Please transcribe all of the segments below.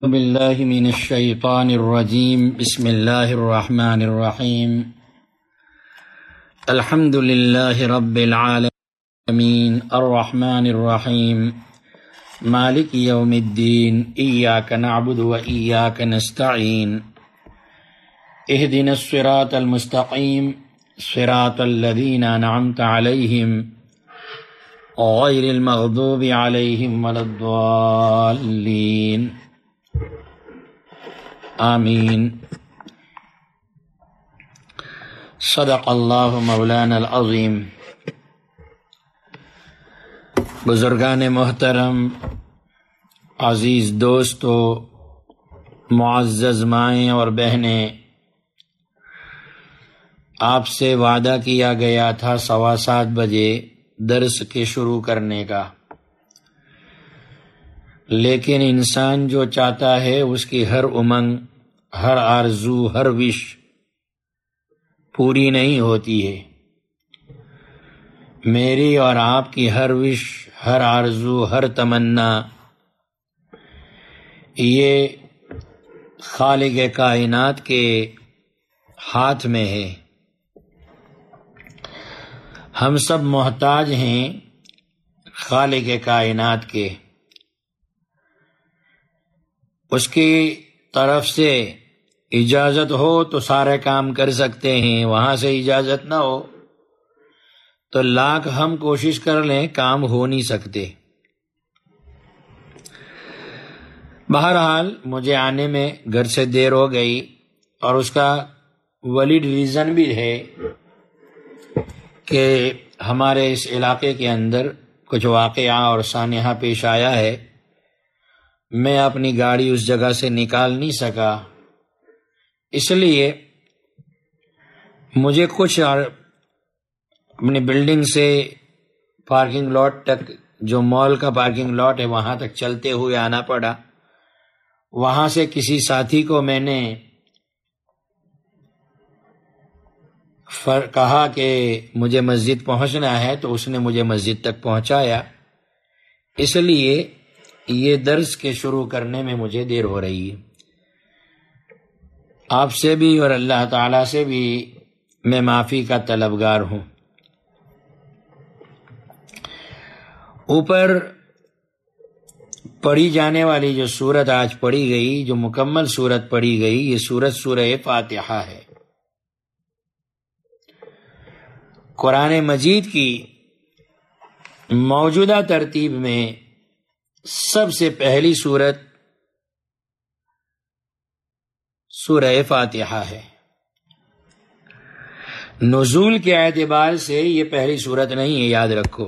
بالله من الشيطان الرجيم. بسم الله الرحمن الرحيم. الحمد لله رب العالمين الرحمن الرحيم مالك يوم الدين. إياك نعبد وإياك نستعين. اهدنا الصراط المستقيم صراط الذين أنعمت عليهم غير المغضوب عليهم ولا الضالين. آمین. صدق اللہ مولانا العظیم. بزرگان محترم، عزیز دوستو، معزز مائیں اور بہنیں، آپ سے وعدہ کیا گیا تھا 7:15 بجے درس کے شروع کرنے کا، لیکن انسان جو چاہتا ہے اس کی ہر امنگ، ہر آرزو، ہر وش پوری نہیں ہوتی ہے. میری اور آپ کی ہر وش، ہر آرزو، ہر تمنا یہ خالق کائنات کے ہاتھ میں ہے. ہم سب محتاج ہیں خالق کائنات کے. اس کی طرف سے اجازت ہو تو سارے کام کر سکتے ہیں، وہاں سے اجازت نہ ہو تو لاکھ ہم کوشش کر لیں، کام ہو نہیں سکتے. بہرحال مجھے آنے میں گھر سے دیر ہو گئی، اور اس کا ویلڈ ریزن بھی ہے کہ ہمارے اس علاقے کے اندر کچھ واقعہ اور سانحہ پیش آیا ہے. میں اپنی گاڑی اس جگہ سے نکال نہیں سکا، اس لیے مجھے کچھ اپنی بلڈنگ سے پارکنگ لاٹ تک، جو مال کا پارکنگ لاٹ ہے، وہاں تک چلتے ہوئے آنا پڑا. وہاں سے کسی ساتھی کو میں نے کہا کہ مجھے مسجد پہنچنا ہے، تو اس نے مجھے مسجد تک پہنچایا. اس لیے یہ درس کے شروع کرنے میں مجھے دیر ہو رہی ہے. آپ سے بھی اور اللہ تعالی سے بھی میں معافی کا طلبگار ہوں. اوپر پڑھی جانے والی جو سورت آج پڑھی گئی، جو مکمل سورت پڑھی گئی، یہ سورت سورہ فاتحہ ہے. قرآن مجید کی موجودہ ترتیب میں سب سے پہلی سورت سورہ فاتحہ ہے. نزول کے اعتبار سے یہ پہلی سورت نہیں ہے، یاد رکھو.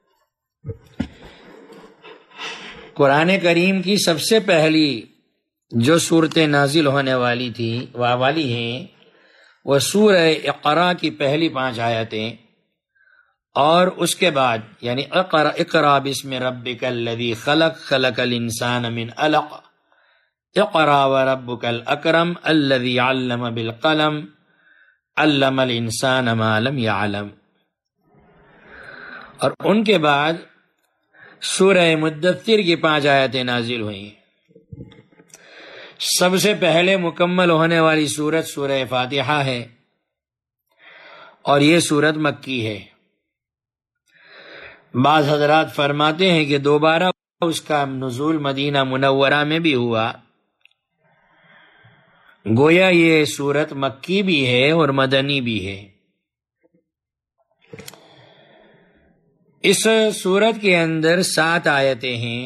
قرآن کریم کی سب سے پہلی جو صورتیں نازل ہونے والی ہیں وہ سورہ اقرا کی پہلی 5 آیتیں، اور اس کے بعد یعنی اقرا بسم ربک الذی خلق، خلق الانسان من علق، اقرا وربک الاکرم الذی علم بالقلم، علم الانسان ما لم یعلم. اور ان کے بعد سورہ مدثر کی 5 آیتیں نازل ہوئیں. سب سے پہلے مکمل ہونے والی سورت سورہ فاتحہ ہے، اور یہ سورت مکی ہے. بعض حضرات فرماتے ہیں کہ دوبارہ اس کا نزول مدینہ منورہ میں بھی ہوا. گویا یہ سورت مکی بھی ہے اور مدنی بھی ہے. اس سورت کے اندر 7 آیتیں ہیں،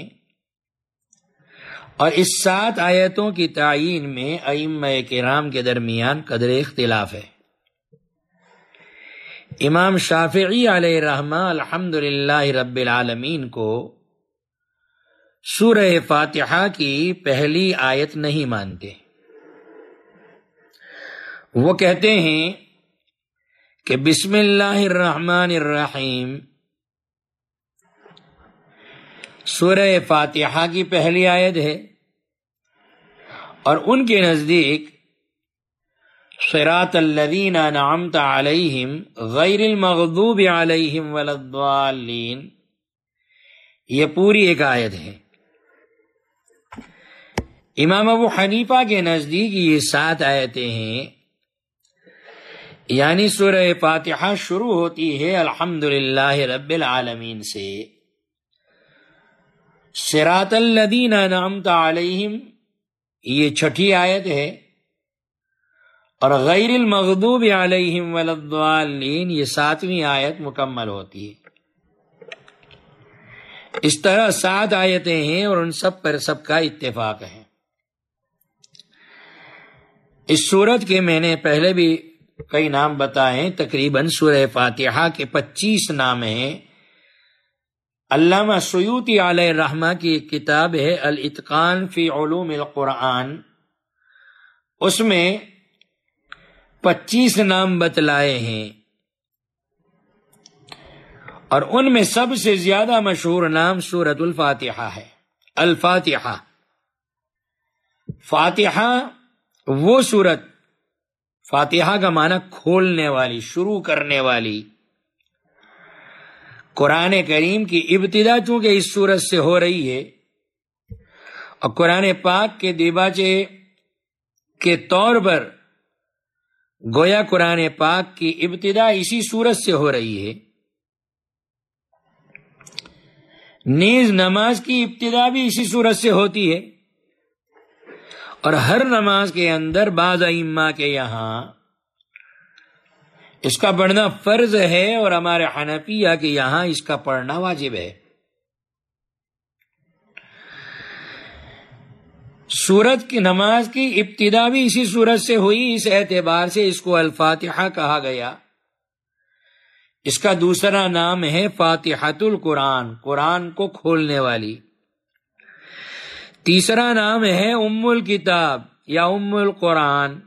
اور اس 7 آیتوں کی تعیین میں ائمہ کرام کے درمیان قدر اختلاف ہے. امام شافعی علیہ رحمہ الحمدللہ رب العالمین کو سورہ فاتحہ کی پہلی آیت نہیں مانتے. وہ کہتے ہیں کہ بسم اللہ الرحمن الرحیم سورہ فاتحہ کی پہلی آیت ہے، اور ان کے نزدیک صراط الذین انعمت علیہم غیر المغضوب علیہم ولا الضالین، یہ پوری ایک آیت ہے. امام ابو حنیفہ کے نزدیک یہ 7 آیتیں ہیں، یعنی سورہ فاتحہ شروع ہوتی ہے الحمدللہ رب العالمین سے، صراط الذین انعمت علیہم یہ 6ٹھی آیت ہے، اور غیر المغضوب علیہم ولا الضالین یہ 7ویں آیت مکمل ہوتی ہے۔ اس طرح 7 آیتیں ہیں اور ان سب پر سب کا اتفاق ہے۔ اس سورت کے میں نے پہلے بھی کئی نام بتائے ہیں، تقریباً سورہ فاتحہ کے 25 نام ہیں۔ علامہ سیوطی علیہ الرحمہ کی ایک کتاب ہے الاتقان فی علوم القرآن، اس میں 25 نام بتلائے ہیں، اور ان میں سب سے زیادہ مشہور نام سورۃ الفاتحہ ہے۔ الفاتحہ، فاتحہ وہ سورت، فاتحہ کا معنی کھولنے والی، شروع کرنے والی۔ قرآن کریم کی ابتدا چونکہ اس سورت سے ہو رہی ہے، اور قرآن پاک کے دیباچے کے طور پر گویا قرآن پاک کی ابتدا اسی سورت سے ہو رہی ہے، نیز نماز کی ابتدا بھی اسی سورت سے ہوتی ہے، اور ہر نماز کے اندر بعض ائمہ کے یہاں اس کا پڑھنا فرض ہے، اور ہمارے حنفیہ کے یہاں اس کا پڑھنا واجب ہے۔ سورت کی نماز کی ابتدا بھی اسی سورت سے ہوئی، اس اعتبار سے اس کو الفاتحہ کہا گیا۔ اس کا دوسرا نام ہے فاتحۃ القرآن، قرآن کو کھولنے والی۔ تیسرا نام ہے ام الکتاب یا ام القرآن۔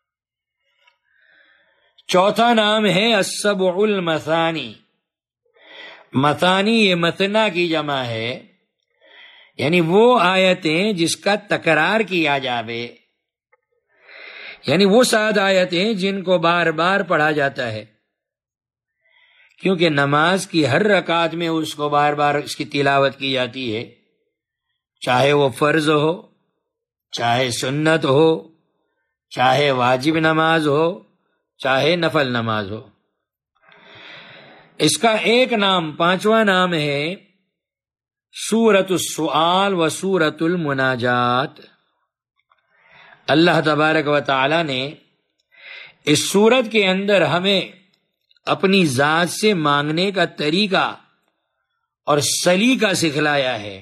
چوتھا نام ہے السبع المثانی، مثانی یہ مثنا کی جمع ہے، یعنی وہ آیتیں جس کا تکرار کیا جاوے، یعنی وہ 7 آیتیں جن کو بار بار پڑھا جاتا ہے، کیونکہ نماز کی ہر رکعت میں اس کو بار بار اس کی تلاوت کی جاتی ہے، چاہے وہ فرض ہو، چاہے سنت ہو، چاہے واجب نماز ہو، چاہے نفل نماز ہو۔ اس کا ایک نام، 5واں نام ہے سورۃ السؤال و سورۃ المناجات۔ اللہ تبارک و تعالی نے اس سورت کے اندر ہمیں اپنی ذات سے مانگنے کا طریقہ اور سلیقہ سکھلایا ہے،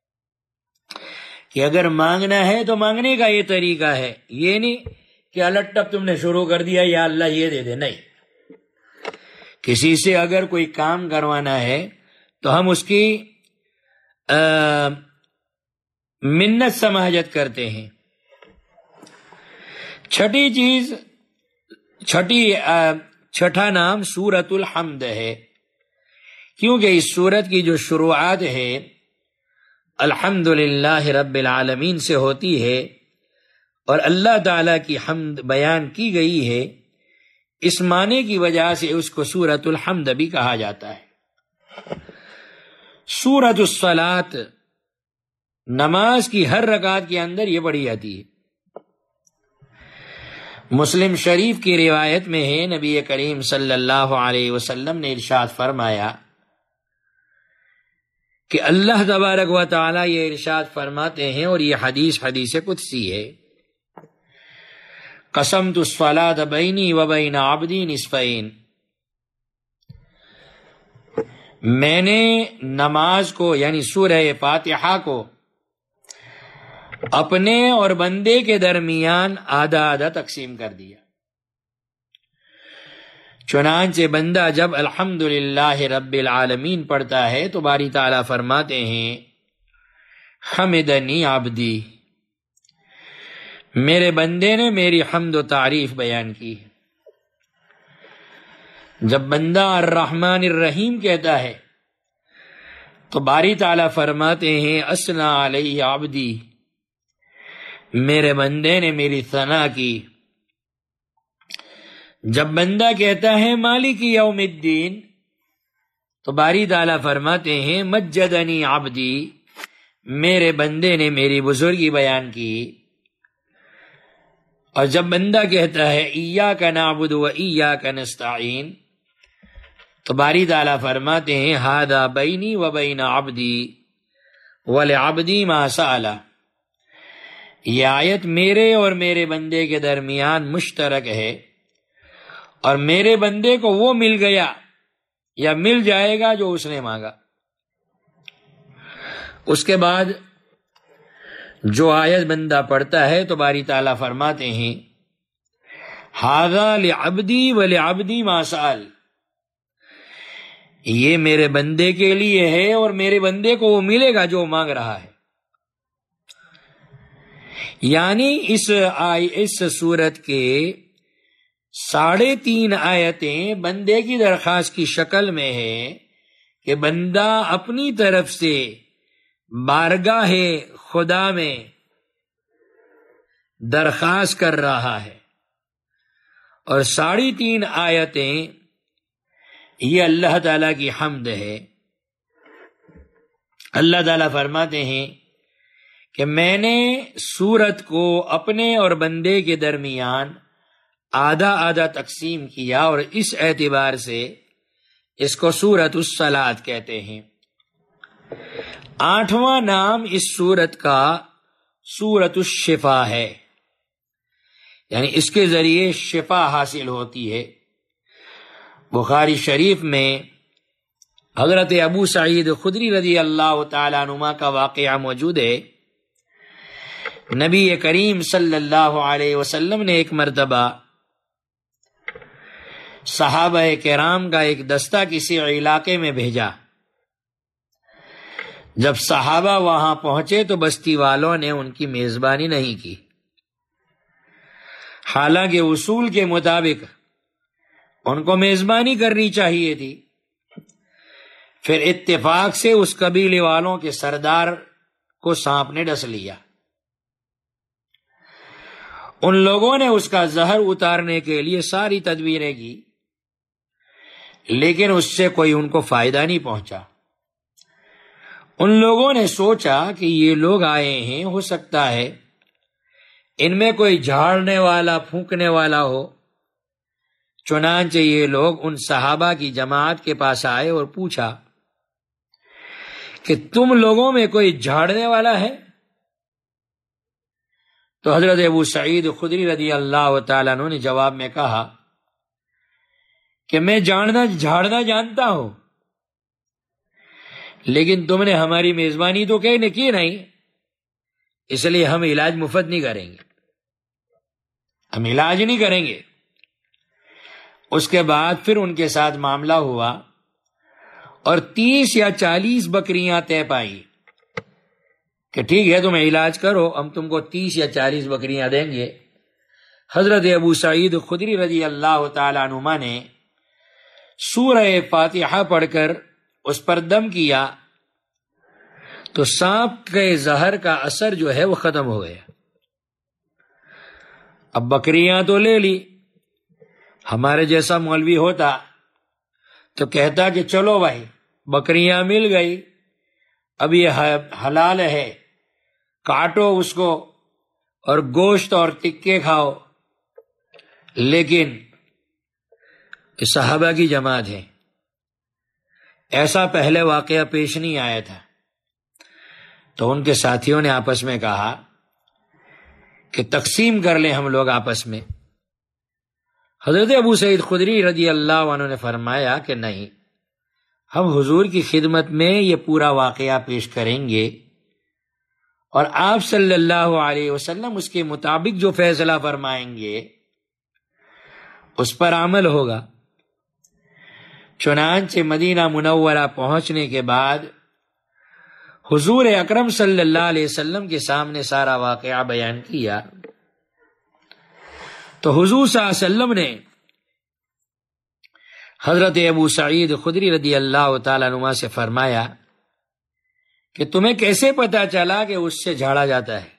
کہ اگر مانگنا ہے تو مانگنے کا یہ طریقہ ہے، یہ نہیں کہ الٹ ٹپ تم نے شروع کر دیا یا اللہ یہ دے دے، نہیں۔ کسی سے اگر کوئی کام کروانا ہے تو ہم اس کی منت سماجت کرتے ہیں۔ چھٹا نام سورۃ الحمد ہے، کیونکہ اس سورت کی جو شروعات ہے الحمدللہ رب العالمین سے ہوتی ہے، اور اللہ تعالی کی حمد بیان کی گئی ہے، اس معنی کی وجہ سے اس کو سورۃ الحمد بھی کہا جاتا ہے۔ سورۃ الصلاۃ، نماز کی ہر رکعت کے اندر یہ پڑھی جاتی ہے۔ مسلم شریف کی روایت میں ہے، نبی کریم صلی اللہ علیہ وسلم نے ارشاد فرمایا کہ اللہ تبارک و تعالی یہ ارشاد فرماتے ہیں، اور یہ حدیث قدسی ہے، قسمت الصلاۃ بینی و بین عبدی نصفین، میں نے نماز کو یعنی سورہ فاتحہ کو اپنے اور بندے کے درمیان آدھا آدھا تقسیم کر دیا۔ چنانچہ بندہ جب الحمدللہ رب العالمین پڑھتا ہے تو باری تعالیٰ فرماتے ہیں حمدنی عبدی، میرے بندے نے میری حمد و تعریف بیان کی۔ جب بندہ الرحمن الرحیم کہتا ہے تو باری تعالیٰ فرماتے ہیں اثنا علیہ عبدی، میرے بندے نے میری ثنا کی۔ جب بندہ کہتا ہے مالک یوم الدین تو باری تعالیٰ فرماتے ہیں مجدنی عبدی، میرے بندے نے میری بزرگی بیان کی۔ اور جب بندہ کہتا ہے ایاک نعبد و ایاک نستعین، تو باری تعالیٰ فرماتے ہیں ھذا بینی و بین عبدی ولعبدی ما سأل، یہ آیت میرے اور میرے بندے کے درمیان مشترک ہے، اور میرے بندے کو وہ مل گیا یا مل جائے گا جو اس نے مانگا۔ اس کے بعد جو آیت بندہ پڑھتا ہے تو باری تعالیٰ فرماتے ہیں ھذا لعبدی ولعبدی ما سأل، یہ میرے بندے کے لیے ہے اور میرے بندے کو وہ ملے گا جو مانگ رہا ہے۔ یعنی اس سورت کے 3.5 آیتیں بندے کی درخواست کی شکل میں ہے کہ بندہ اپنی طرف سے بارگاہ خدا میں درخواست کر رہا ہے، اور 3.5 آیتیں یہ اللہ تعالیٰ کی حمد ہے۔ اللہ تعالیٰ فرماتے ہیں کہ میں نے سورت کو اپنے اور بندے کے درمیان آدھا آدھا تقسیم کیا، اور اس اعتبار سے اس کو سورت الصلاۃ کہتے ہیں۔ 8واں نام اس سورت کا سورت الشفا ہے، یعنی اس کے ذریعے شفا حاصل ہوتی ہے۔ بخاری شریف میں حضرت ابو سعید خدری رضی اللہ تعالیٰ عنہ کا واقعہ موجود ہے۔ نبی کریم صلی اللہ علیہ وسلم نے ایک مرتبہ صحابہ کرام کا ایک دستہ کسی علاقے میں بھیجا۔ جب صحابہ وہاں پہنچے تو بستی والوں نے ان کی میزبانی نہیں کی، حالانکہ اصول کے مطابق ان کو میزبانی کرنی چاہیے تھی۔ پھر اتفاق سے اس قبیلے والوں کے سردار کو سانپ نے ڈس لیا۔ ان لوگوں نے اس کا زہر اتارنے کے لیے ساری تدبیریں کی، لیکن اس سے کوئی ان کو فائدہ نہیں پہنچا۔ ان لوگوں نے سوچا کہ یہ لوگ آئے ہیں، ہو سکتا ہے ان میں کوئی جھاڑنے والا پھونکنے والا ہو۔ چنانچہ یہ لوگ ان صحابہ کی جماعت کے پاس آئے اور پوچھا کہ تم لوگوں میں کوئی جھاڑنے والا ہے؟ تو حضرت ابو سعید خدری رضی اللہ تعالیٰ عنہ نے جواب میں کہا کہ میں جھاڑنا جانتا ہوں، لیکن تم نے ہماری میزبانی تو کی نہیں، اس لیے ہم علاج مفت نہیں کریں گے، ہم علاج نہیں کریں گے۔ اس کے بعد پھر ان کے ساتھ معاملہ ہوا اور 30 یا 40 بکریاں طے پائی کہ ٹھیک ہے تم علاج کرو، ہم تم کو 30 یا 40 بکریاں دیں گے۔ حضرت ابو سعید خدری رضی اللہ تعالیٰ عنہ نے سورہ فاتحہ پڑھ کر اس پر دم کیا تو سانپ کے زہر کا اثر جو ہے وہ ختم ہو گیا۔ اب بکریاں تو لے لی، ہمارے جیسا مولوی ہوتا تو کہتا کہ چلو بھائی بکریاں مل گئی، اب یہ حلال ہے، کاٹو اس کو اور گوشت اور ٹکے کھاؤ۔ لیکن صحابہ کی جماعت ہے، ایسا پہلے واقعہ پیش نہیں آیا تھا، تو ان کے ساتھیوں نے آپس میں کہا کہ تقسیم کر لیں ہم لوگ آپس میں۔ حضرت ابو سعید خدری رضی اللہ عنہ نے فرمایا کہ نہیں، ہم حضور کی خدمت میں یہ پورا واقعہ پیش کریں گے، اور آپ صلی اللہ علیہ وسلم اس کے مطابق جو فیصلہ فرمائیں گے اس پر عمل ہوگا۔ چنانچہ مدینہ منورہ پہنچنے کے بعد حضور اکرم صلی اللہ علیہ وسلم کے سامنے سارا واقعہ بیان کیا تو حضور صلی اللہ علیہ وسلم نے حضرت ابو سعید خدری رضی اللہ تعالیٰ عنہ سے فرمایا کہ تمہیں کیسے پتا چلا کہ اس سے جھاڑا جاتا ہے؟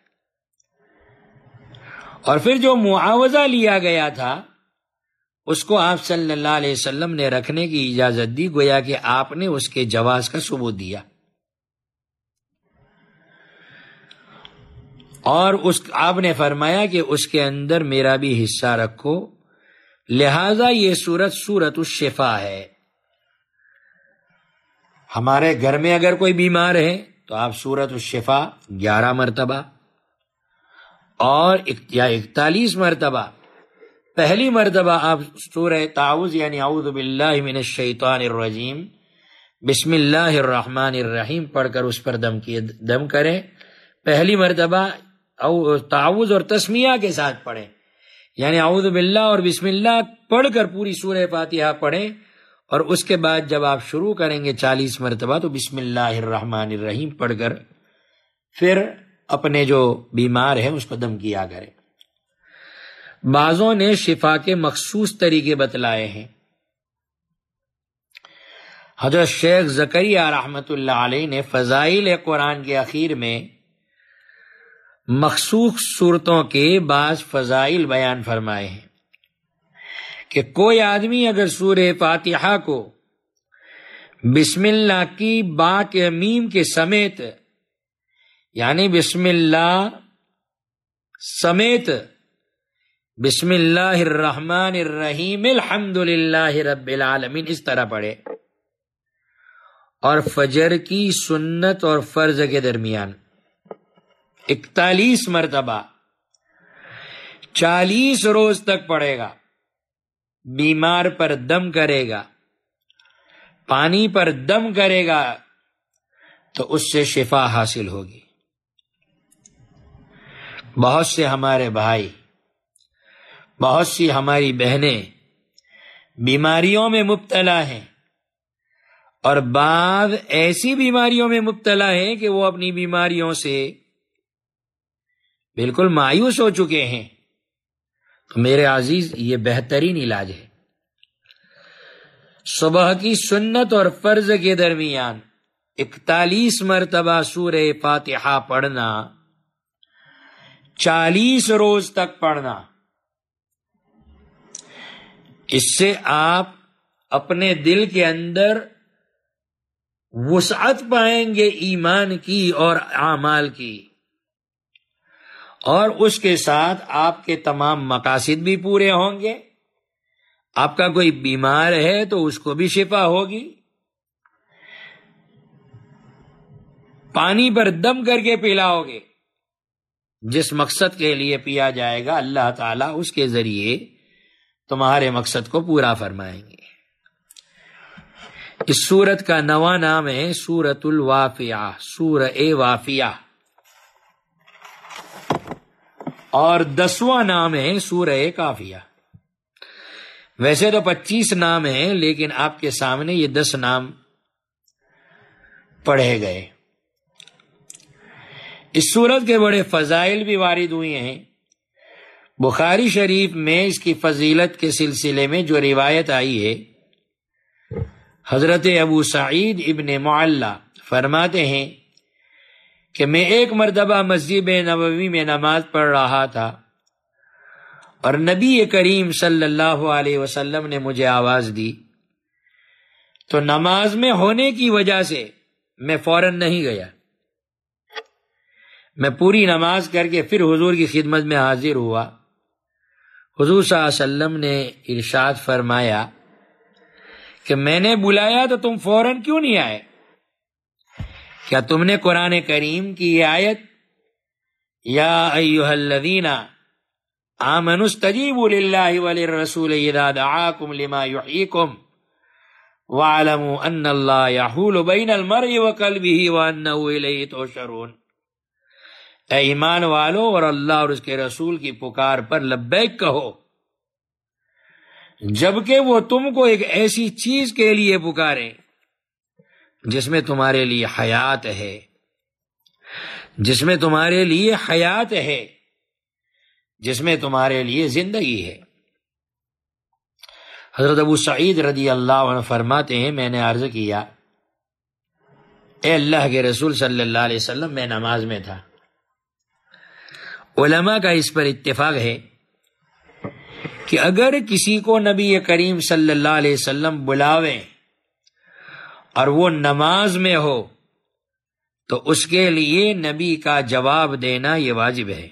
اور پھر جو معاوضہ لیا گیا تھا اس کو آپ صلی اللہ علیہ وسلم نے رکھنے کی اجازت دی، گویا کہ آپ نے اس کے جواز کا ثبوت دیا۔ اور آپ نے فرمایا کہ اس کے اندر میرا بھی حصہ رکھو، لہذا یہ سورت الشفا ہے۔ ہمارے گھر میں اگر کوئی بیمار ہے تو آپ سورت الشفا 11 مرتبہ اور یا 41 مرتبہ، پہلی مرتبہ آپ سورہ تعوذ یعنی اعوذ باللہ من الشیطان الرجیم بسم اللہ الرحمن الرحیم پڑھ کر اس پر دم کریں۔ پہلی مرتبہ تعوذ اور تسمیہ کے ساتھ پڑھیں، یعنی اعوذ باللہ اور بسم اللہ پڑھ کر پوری سورہ فاتحہ پڑھیں، اور اس کے بعد جب آپ شروع کریں گے 40 مرتبہ تو بسم اللہ الرحمن الرحیم پڑھ کر پھر اپنے جو بیمار ہے اس کو دم کیا کریں۔ بعضوں نے شفا کے مخصوص طریقے بتلائے ہیں۔ حضرت شیخ زکریہ رحمۃ اللہ علیہ نے فضائل قرآن کے اخیر میں مخصوص صورتوں کے بعض فضائل بیان فرمائے ہیں کہ کوئی آدمی اگر سورہ فاتحہ کو بسم اللہ کی با کے میم کے سمیت، یعنی بسم اللہ سمیت بسم اللہ الرحمن الرحیم الحمد للہ رب العالمین اس طرح پڑھے، اور فجر کی سنت اور فرض کے درمیان 41 مرتبہ 40 روز تک پڑھے گا، بیمار پر دم کرے گا، پانی پر دم کرے گا تو اس سے شفا حاصل ہوگی۔ بہت سے ہمارے بھائی، بہت سی ہماری بہنیں بیماریوں میں مبتلا ہیں، اور بعض ایسی بیماریوں میں مبتلا ہیں کہ وہ اپنی بیماریوں سے بالکل مایوس ہو چکے ہیں۔ تو میرے عزیز، یہ بہترین علاج ہے۔ صبح کی سنت اور فرض کے درمیان 41 مرتبہ سورہ فاتحہ پڑھنا، 40 روز تک پڑھنا، اس سے آپ اپنے دل کے اندر وسعت پائیں گے ایمان کی اور اعمال کی، اور اس کے ساتھ آپ کے تمام مقاصد بھی پورے ہوں گے۔ آپ کا کوئی بیمار ہے تو اس کو بھی شفا ہوگی۔ پانی پر دم کر کے پلاؤ گے، جس مقصد کے لیے پیا جائے گا اللہ تعالیٰ اس کے ذریعے تمہارے مقصد کو پورا فرمائیں گے۔ اس سورت کا نواں نام ہے سورۃ الواقعہ، سورہ واقعہ، اور 10واں نام ہے سورہ کافیہ۔ ویسے تو 25 نام ہیں، لیکن آپ کے سامنے یہ 10 نام پڑھے گئے۔ اس سورت کے بڑے فضائل بھی وارد ہوئے ہیں۔ بخاری شریف میں اس کی فضیلت کے سلسلے میں جو روایت آئی ہے، حضرت ابو سعید ابن معلہ فرماتے ہیں کہ میں ایک مرتبہ مسجد نبوی میں نماز پڑھ رہا تھا، اور نبی کریم صلی اللہ علیہ وسلم نے مجھے آواز دی، تو نماز میں ہونے کی وجہ سے میں فوراً نہیں گیا۔ میں پوری نماز کر کے پھر حضور کی خدمت میں حاضر ہوا۔ حضور صلی اللہ علیہ وسلم نے ارشاد فرمایا کہ میں نے بلایا تو تم فوراً کیوں نہیں آئے؟ کیا تم نے قرآن کریم کی یہ آیت یا ایھا الذین آمنوا استجیبوا للہ وللرسول اذا دعاکم لما یحییکم واعلموا ان اللہ یحول بین المرء وقلبہ وانہ الیہ تحشرون، اے ایمان والو اور اللہ اور اس کے رسول کی پکار پر لبیک کہو، جبکہ وہ تم کو ایک ایسی چیز کے لیے پکاریں جس میں تمہارے لیے حیات ہے، جس میں تمہارے لیے حیات ہے، جس میں تمہارے لیے زندگی ہے۔ حضرت ابو سعید رضی اللہ عنہ فرماتے ہیں، میں نے عرض کیا، اے اللہ کے رسول صلی اللہ علیہ وسلم، میں نماز میں تھا۔ علماء کا اس پر اتفاق ہے کہ اگر کسی کو نبی کریم صلی اللہ علیہ وسلم بلاویں اور وہ نماز میں ہو تو اس کے لیے نبی کا جواب دینا یہ واجب ہے.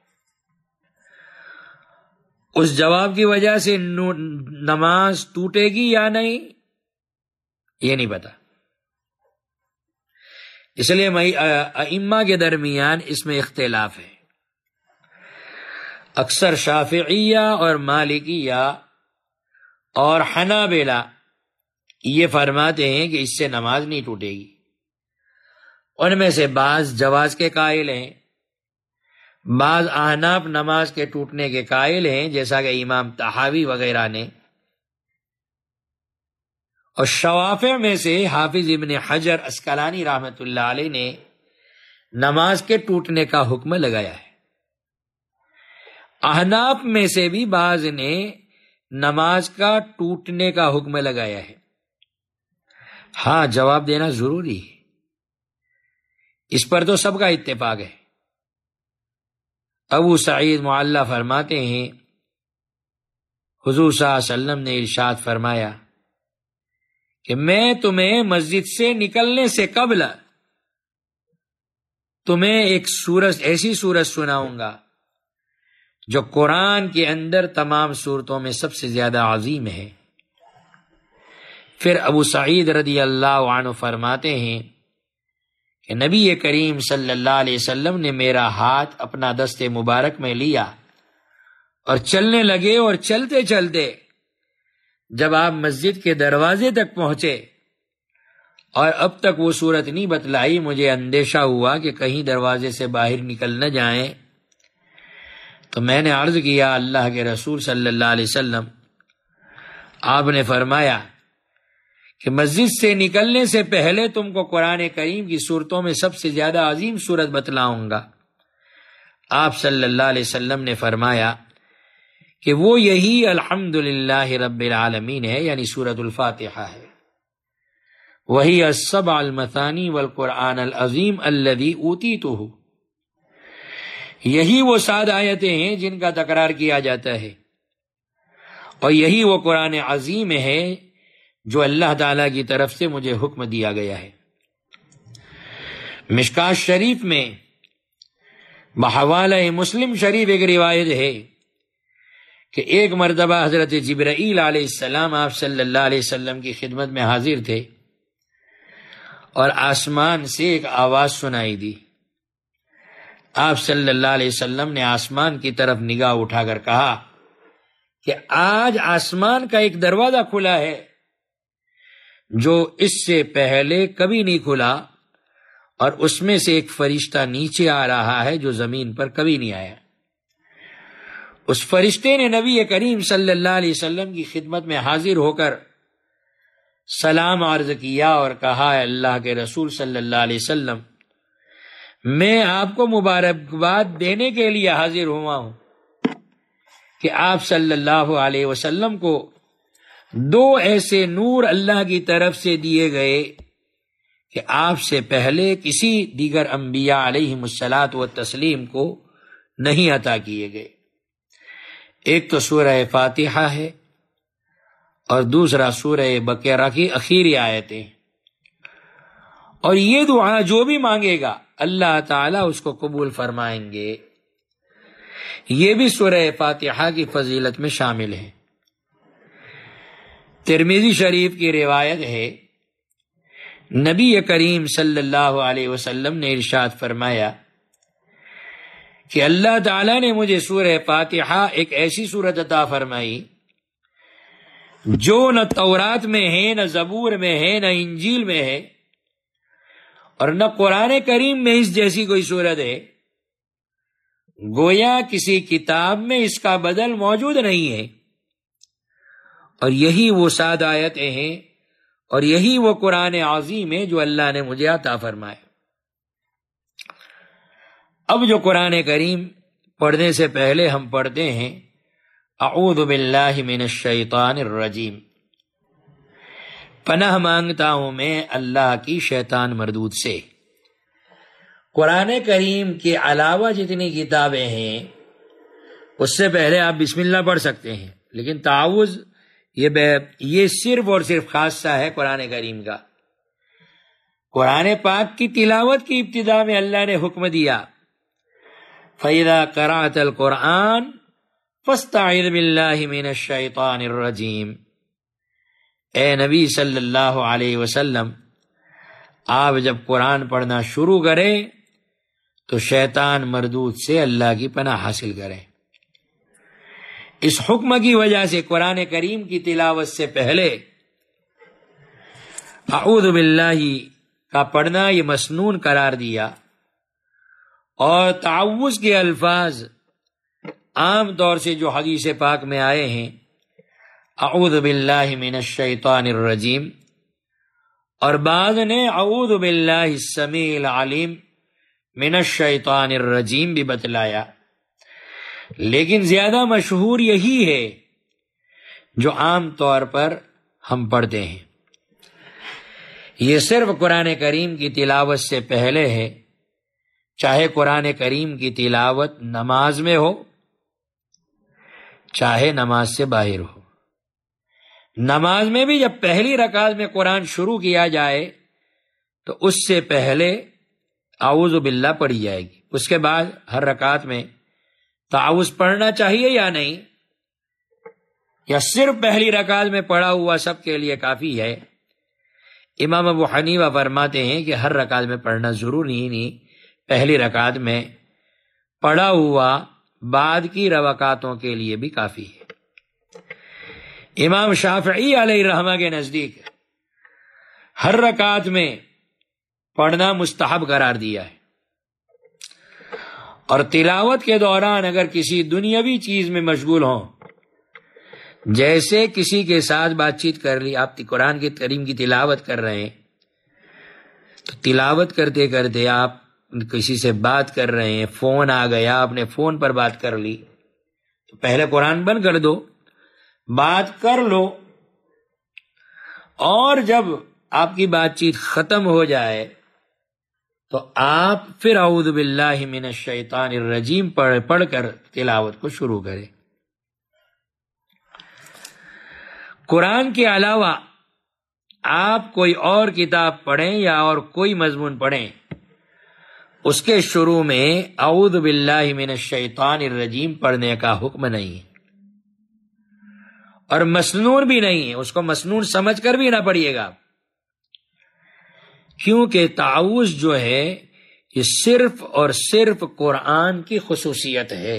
اس جواب کی وجہ سے نماز ٹوٹے گی یا نہیں یہ نہیں پتا. اس لیے ائمہ کے درمیان اس میں اختلاف ہے. اکثر شافعیہ اور مالکیہ اور حنابلہ یہ فرماتے ہیں کہ اس سے نماز نہیں ٹوٹے گی. ان میں سے بعض جواز کے قائل ہیں، بعض احناف نماز کے ٹوٹنے کے قائل ہیں جیسا کہ امام طحاوی وغیرہ نے، اور شوافع میں سے حافظ ابن حجر عسقلانی رحمۃ اللہ علیہ نے نماز کے ٹوٹنے کا حکم لگایا ہے. احناف میں سے بھی بعض نے نماز کا ٹوٹنے کا حکم لگایا ہے. ہاں جواب دینا ضروری ہے، اس پر تو سب کا اتفاق ہے. ابو سعید معلّہ فرماتے ہیں حضور صلی اللہ علیہ وسلم نے ارشاد فرمایا کہ میں تمہیں مسجد سے نکلنے سے قبل تمہیں ایک سورت، ایسی سورت سناؤں گا جو قرآن کے اندر تمام سورتوں میں سب سے زیادہ عظیم ہے. پھر ابو سعید رضی اللہ عنہ فرماتے ہیں کہ نبی کریم صلی اللہ علیہ وسلم نے میرا ہاتھ اپنا دست مبارک میں لیا اور چلنے لگے، اور چلتے چلتے جب آپ مسجد کے دروازے تک پہنچے اور اب تک وہ صورت نہیں بتلائی، مجھے اندیشہ ہوا کہ کہیں دروازے سے باہر نکل نہ جائیں. تو میں نے عرض کیا اللہ کے رسول صلی اللہ علیہ وسلم، آپ نے فرمایا کہ مسجد سے نکلنے سے پہلے تم کو قرآن کریم کی صورتوں میں سب سے زیادہ عظیم صورت بتلاؤں گا. آپ صلی اللہ علیہ وسلم نے فرمایا کہ وہ یہی الحمدللہ رب العالمین ہے، یعنی سورۃ الفاتحہ ہے. وہی السبع المثانی والقرآن العظیم الذی اوتیتہ، یہی وہ 7 آیتیں ہیں جن کا تکرار کیا جاتا ہے، اور یہی وہ قرآن عظیم ہے جو اللہ تعالی کی طرف سے مجھے حکم دیا گیا ہے. مشکات شریف میں بحوالہ مسلم شریف ایک روایت ہے کہ ایک مرتبہ حضرت جبرائیل علیہ السلام آپ صلی اللہ علیہ وسلم کی خدمت میں حاضر تھے اور آسمان سے ایک آواز سنائی دی. آپ صلی اللہ علیہ وسلم نے آسمان کی طرف نگاہ اٹھا کر کہا کہ آج آسمان کا ایک دروازہ کھلا ہے جو اس سے پہلے کبھی نہیں کھلا، اور اس میں سے ایک فرشتہ نیچے آ رہا ہے جو زمین پر کبھی نہیں آیا. اس فرشتے نے نبی کریم صلی اللہ علیہ وسلم کی خدمت میں حاضر ہو کر سلام عرض کیا اور کہا اللہ کے رسول صلی اللہ علیہ وسلم، میں آپ کو مبارکباد دینے کے لیے حاضر ہوا ہوں کہ آپ صلی اللہ علیہ وسلم کو 2 ایسے نور اللہ کی طرف سے دیے گئے کہ آپ سے پہلے کسی دیگر انبیاء علیہم الصلاۃ والتسلیم کو نہیں عطا کیے گئے. ایک تو سورہ فاتحہ ہے اور دوسرا سورہ بقرہ کی آخری آیتیں، اور یہ دعا جو بھی مانگے گا اللہ تعالیٰ اس کو قبول فرمائیں گے. یہ بھی سورہ فاتحہ کی فضیلت میں شامل ہے. ترمذی شریف کی روایت ہے نبی کریم صلی اللہ علیہ وسلم نے ارشاد فرمایا کہ اللہ تعالیٰ نے مجھے سورہ فاتحہ ایک ایسی سورت عطا فرمائی جو نہ تورات میں ہے، نہ زبور میں ہے، نہ انجیل میں ہے، اور نہ قرآن کریم میں اس جیسی کوئی سورت ہے. گویا کسی کتاب میں اس کا بدل موجود نہیں ہے. اور یہی وہ 7 آیتیں ہیں اور یہی وہ قرآن عظیم ہے جو اللہ نے مجھے عطا فرمائے. اب جو قرآن کریم پڑھنے سے پہلے ہم پڑھتے ہیں اعوذ باللہ من الشیطان الرجیم، پناہ مانگتا ہوں میں اللہ کی شیطان مردود سے. قرآن کریم کے علاوہ جتنی کتابیں ہیں اس سے پہلے آپ بسم اللہ پڑھ سکتے ہیں، لیکن تعوذ یہ صرف اور صرف خاصہ ہے قرآن کریم کا. قرآن پاک کی تلاوت کی ابتدا میں اللہ نے حکم دیا فَإِذَا قَرَأْتَ الْقُرْآنَ فَاسْتَعِذْ بِاللَّهِ مِنَ الشَّيْطَانِ الرَّجِيمِ، اے نبی صلی اللہ علیہ وسلم، آپ جب قرآن پڑھنا شروع کریں تو شیطان مردود سے اللہ کی پناہ حاصل کریں۔ اس حکم کی وجہ سے قرآن کریم کی تلاوت سے پہلے اعوذ باللہ کا پڑھنا یہ مسنون قرار دیا، اور تعوذ کے الفاظ عام طور سے جو حدیث پاک میں آئے ہیں اعوذ باللہ من الشیطان الرجیم، اور بعض نے اعوذ باللہ السمیع العلیم من الشیطان الرجیم بھی بتلایا، لیکن زیادہ مشہور یہی ہے جو عام طور پر ہم پڑھتے ہیں۔ یہ صرف قرآن کریم کی تلاوت سے پہلے ہے، چاہے قرآن کریم کی تلاوت نماز میں ہو چاہے نماز سے باہر ہو۔ نماز میں بھی جب پہلی رکعت میں قرآن شروع کیا جائے تو اس سے پہلے اعوذ باللہ پڑھی جائے گی، اس کے بعد ہر رکعت میں تعوذ پڑھنا چاہیے یا نہیں، یا صرف پہلی رکعت میں پڑھا ہوا سب کے لیے کافی ہے؟ امام ابو حنیفہ فرماتے ہیں کہ ہر رکعت میں پڑھنا ضروری نہیں، پہلی رکعت میں پڑھا ہوا بعد کی رکعتوں کے لیے بھی کافی ہے۔ امام شافعی علیہ رحمہ کے نزدیک ہر رکعت میں پڑھنا مستحب قرار دیا ہے، اور تلاوت کے دوران اگر کسی دنیاوی چیز میں مشغول ہوں، جیسے کسی کے ساتھ بات چیت کر لی، آپ قرآن کے کریم کی تلاوت کر رہے ہیں تو تلاوت کرتے کرتے آپ کسی سے بات کر رہے ہیں، فون آ گیا، آپ نے فون پر بات کر لی، تو پہلے قرآن بند کر دو، بات کر لو، اور جب آپ کی بات چیت ختم ہو جائے تو آپ پھر اعوذ باللہ من الشیطان الرجیم پڑھ کر تلاوت کو شروع کریں۔ قرآن کے علاوہ آپ کوئی اور کتاب پڑھیں یا اور کوئی مضمون پڑھیں، اس کے شروع میں اعوذ باللہ من الشیطان الرجیم پڑھنے کا حکم نہیں ہے، اور مسنون بھی نہیں ہے، اس کو مسنون سمجھ کر بھی نہ پڑھیے گا، کیونکہ تعوذ جو ہے یہ صرف اور صرف قرآن کی خصوصیت ہے۔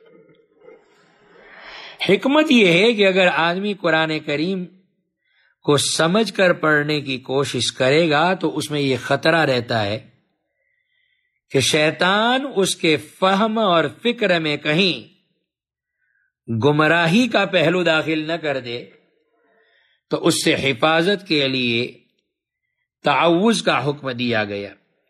حکمت یہ ہے کہ اگر آدمی قرآن کریم کو سمجھ کر پڑھنے کی کوشش کرے گا تو اس میں یہ خطرہ رہتا ہے کہ شیطان اس کے فہم اور فکر میں کہیں گمراہی کا پہلو داخل نہ کر دے، تو اس سے حفاظت کے لیے تعوذ کا حکم دیا گیا۔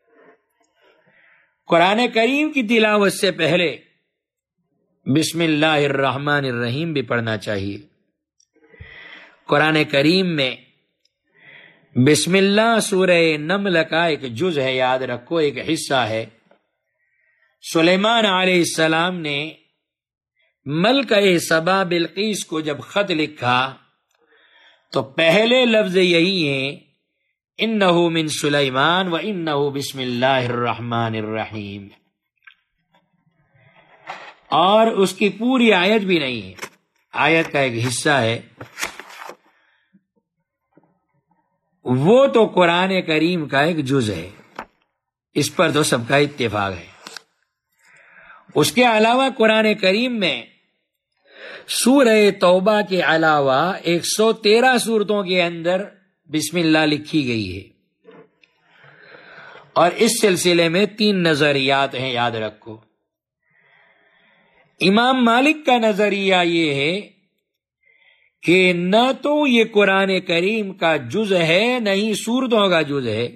قرآن کریم کی تلاوت سے پہلے بسم اللہ الرحمن الرحیم بھی پڑھنا چاہیے۔ قرآن کریم میں بسم اللہ سورہ نمل کا ایک جز ہے، یاد رکھو، ایک حصہ ہے۔ سلیمان علیہ السلام نے ملکہ سبا بلقیس کو جب خط لکھا تو پہلے لفظ یہی ہیں انہو من سلیمان و انہو بسم اللہ الرحمن الرحیم، اور اس کی پوری آیت بھی نہیں ہے، آیت کا ایک حصہ ہے، وہ تو قرآن کریم کا ایک جز ہے، اس پر تو سب کا اتفاق ہے۔ اس کے علاوہ قرآن کریم میں سورہ توبہ کے علاوہ 113 سورتوں کے اندر بسم اللہ لکھی گئی ہے، اور اس سلسلے میں 3 نظریات ہیں، یاد رکھو۔ امام مالک کا نظریہ یہ ہے کہ نہ تو یہ قرآن کریم کا جز ہے نہ ہی سورتوں کا جز ہے،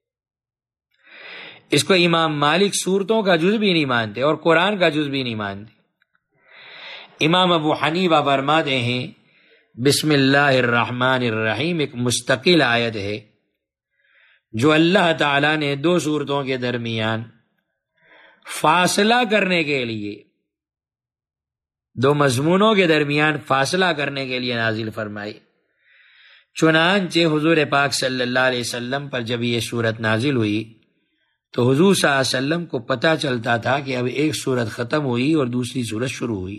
اس کو امام مالک سورتوں کا جز بھی نہیں مانتے اور قرآن کا جز بھی نہیں مانتے۔ امام ابو حنیفہ فرماتے ہیں بسم اللہ الرحمن الرحیم ایک مستقل آیت ہے جو اللہ تعالیٰ نے 2 سورتوں کے درمیان فاصلہ کرنے کے لیے، 2 مضمونوں کے درمیان فاصلہ کرنے کے لیے نازل فرمائی۔ چنانچہ حضور پاک صلی اللہ علیہ وسلم پر جب یہ سورت نازل ہوئی تو حضور صلی اللہ علیہ وسلم کو پتہ چلتا تھا کہ اب ایک سورت ختم ہوئی اور دوسری سورت شروع ہوئی.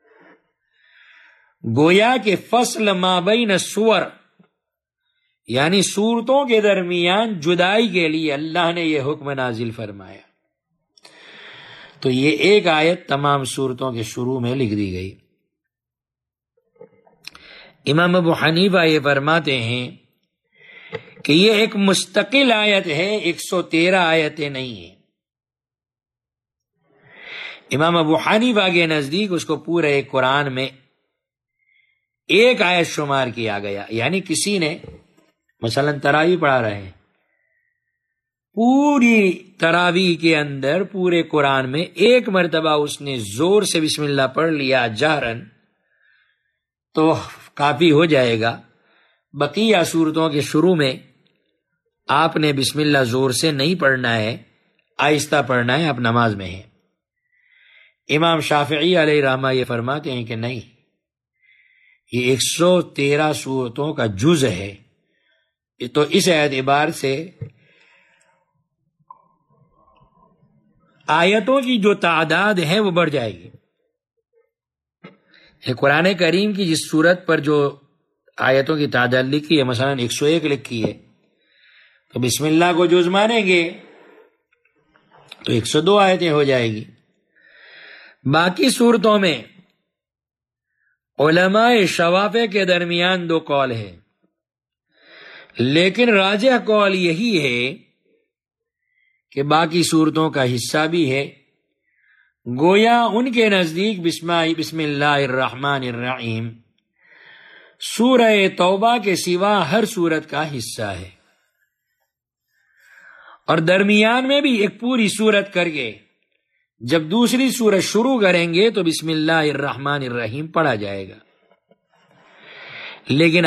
گویا کہ فصل ما بین السور، یعنی سورتوں کے درمیان جدائی کے لیے اللہ نے یہ حکم نازل فرمایا. تو یہ ایک آیت تمام سورتوں کے شروع میں لکھ دی گئی. امام ابو حنیفہ یہ فرماتے ہیں کہ یہ ایک مستقل آیت ہے، 113 آیتیں نہیں ہیں. امام ابو حنیفہ کے نزدیک اس کو پورے قرآن میں ایک آیت شمار کیا گیا. یعنی کسی نے مثلا تراویح پڑھا رہے ہیں، پوری تراویح کے اندر پورے قرآن میں ایک مرتبہ اس نے زور سے بسم اللہ پڑھ لیا جہرن تو کافی ہو جائے گا. بقیہ صورتوں کے شروع میں آپ نے بسم اللہ زور سے نہیں پڑھنا ہے، آہستہ پڑھنا ہے، آپ نماز میں ہیں. امام شافعی علیہ رحمہ یہ فرماتے ہیں کہ نہیں، یہ 113 صورتوں کا جز ہے، تو اس اعتبار سے آیتوں کی جو تعداد ہے وہ بڑھ جائے گی. قرآن کریم کی جس صورت پر جو آیتوں کی تعداد لکھی ہے، مثلا 101 لکھی ہے، تو بسم اللہ کو جز مانیں گے تو 102 آیتیں ہو جائے گی. باقی صورتوں میں علماء شوافع کے درمیان 2 قول ہیں، لیکن راجح قول یہی ہے کہ باقی صورتوں کا حصہ بھی ہے. گویا ان کے نزدیک بسم اللہ الرحمن الرحیم سورہ توبہ کے سوا ہر صورت کا حصہ ہے، اور درمیان میں بھی ایک پوری صورت کر کے جب دوسری صورت شروع کریں گے تو بسم اللہ الرحمن الرحیم پڑھا جائے گا. لیکن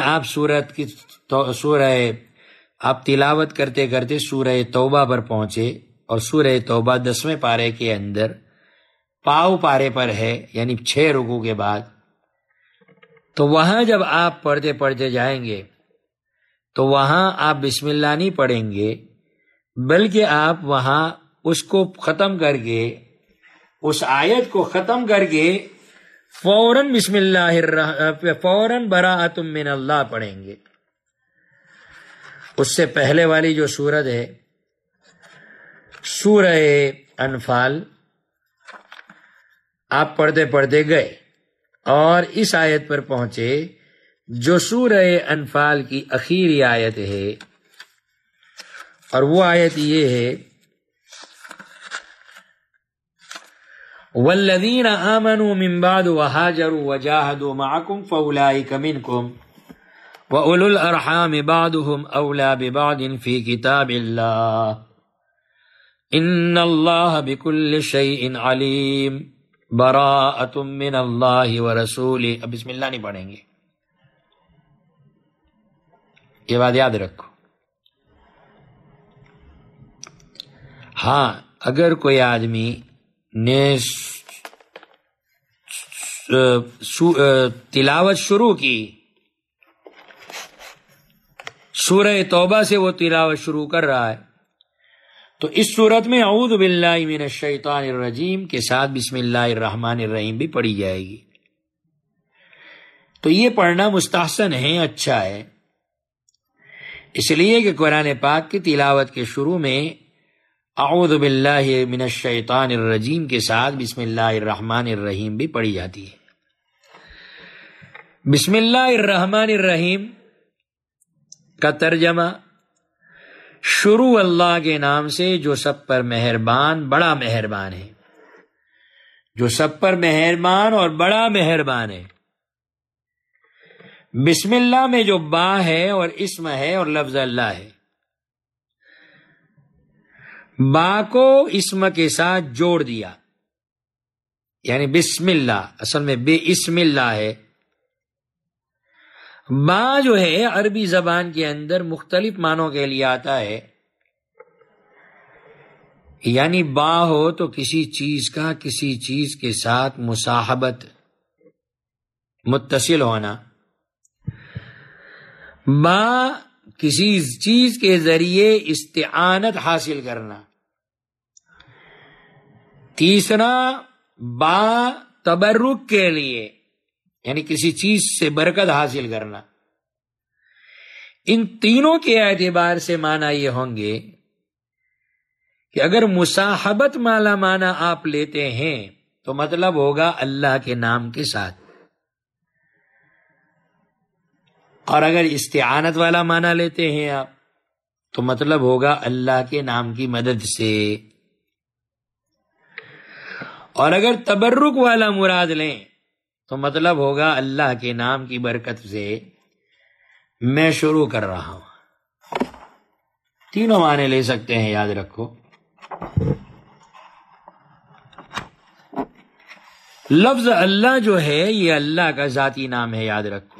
آپ تلاوت کرتے کرتے سورہ توبہ پر پہنچے اور سورہ توبہ 10ویں پارے کے اندر پاؤ پارے پر ہے، یعنی 6 رکوع کے بعد، تو وہاں جب آپ پڑھتے پڑھتے جائیں گے تو وہاں آپ بسم اللہ نہیں پڑھیں گے، بلکہ آپ وہاں اس کو ختم کر کے، اس آیت کو ختم کر کے فوراً بسم اللہ فوراً براءۃ من اللہ پڑھیں گے. اس سے پہلے والی جو سورت ہے سورہ انفال، آپ پڑھتے پڑھتے گئے اور اس آیت پر پہنچے جو سورہ انفال کی اخیری آیت ہے، اور وہ آیت یہ ہے والذین آمنوا من بعد وہاجروا وجاہدوا معکم فاولئک منکم وَأُولُو الْأَرْحَامِ بَعْضُهُمْ أَوْلَى بِبَعْضٍ فِي كِتَابِ اللَّهِ إِنَّ اللَّهَ بِكُلِّ شَيْءٍ عَلِيمٌ بَرَاءَةٌ مِّنَ اللَّهِ وَرَسُولِهِ. اب بسم اللہ نہیں پڑھیں گے، یہ بات یاد رکھو. ہاں، اگر کوئی آدمی نے تلاوت شروع کی، سورہ توبہ سے وہ تلاوت شروع کر رہا ہے، تو اس صورت میں اعوذ باللہ من الشیطان الرجیم کے ساتھ بسم اللہ الرحمن الرحیم بھی پڑھی جائے گی. تو یہ پڑھنا مستحسن ہے، اچھا ہے، اس لیے کہ قرآن پاک کی تلاوت کے شروع میں اعوذ باللہ من الشیطان الرجیم کے ساتھ بسم اللہ الرحمن الرحیم بھی پڑھی جاتی ہے. بسم اللہ الرحمن الرحیم کا ترجمہ شروع اللہ کے نام سے جو سب پر مہربان بڑا مہربان ہے، جو سب پر مہربان اور بڑا مہربان ہے. بسم اللہ میں جو با ہے اور اسم ہے اور لفظ اللہ ہے، با کو اسم کے ساتھ جوڑ دیا، یعنی بسم اللہ اصل میں بے اسم اللہ ہے. با جو ہے عربی زبان کے اندر مختلف معنوں کے لیے آتا ہے، یعنی با ہو تو کسی چیز کا کسی چیز کے ساتھ مصاحبت، متصل ہونا. با کسی چیز کے ذریعے استعانت حاصل کرنا. تیسرا با تبرک کے لیے، یعنی کسی چیز سے برکت حاصل کرنا. ان تینوں کے اعتبار سے معنی یہ ہوں گے کہ اگر مصاحبت والا معنی آپ لیتے ہیں تو مطلب ہوگا اللہ کے نام کے ساتھ، اور اگر استعانت والا معنی لیتے ہیں آپ تو مطلب ہوگا اللہ کے نام کی مدد سے، اور اگر تبرک والا مراد لیں تو مطلب ہوگا اللہ کے نام کی برکت سے میں شروع کر رہا ہوں. تینوں معنی لے سکتے ہیں، یاد رکھو. لفظ اللہ جو ہے یہ اللہ کا ذاتی نام ہے، یاد رکھو.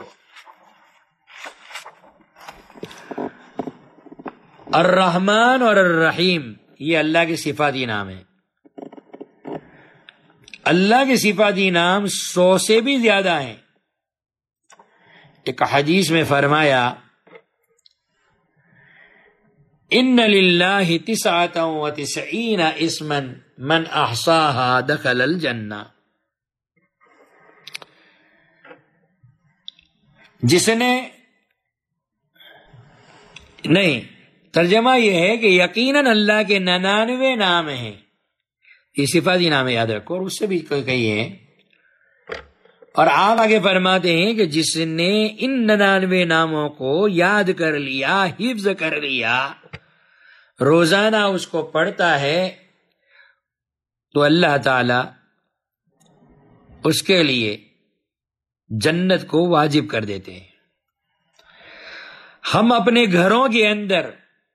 الرحمن اور الرحیم یہ اللہ کے صفاتی نام ہیں. اللہ کے صفاتی نام 100 سے بھی زیادہ ہیں. ایک حدیث میں فرمایا ان للہ 99 اسما من احصاها دخل الجنہ. جس نے نہیں، ترجمہ یہ ہے کہ یقیناً اللہ کے 99 نام ہیں، یہ صفاتی نام ہے، یاد رکھو. اور اس سے بھی کئی ہیں. اور آپ آگے فرماتے ہیں کہ جس نے ان 99 ناموں کو یاد کر لیا، حفظ کر لیا، روزانہ اس کو پڑھتا ہے تو اللہ تعالی اس کے لیے جنت کو واجب کر دیتے ہیں. ہم اپنے گھروں کے اندر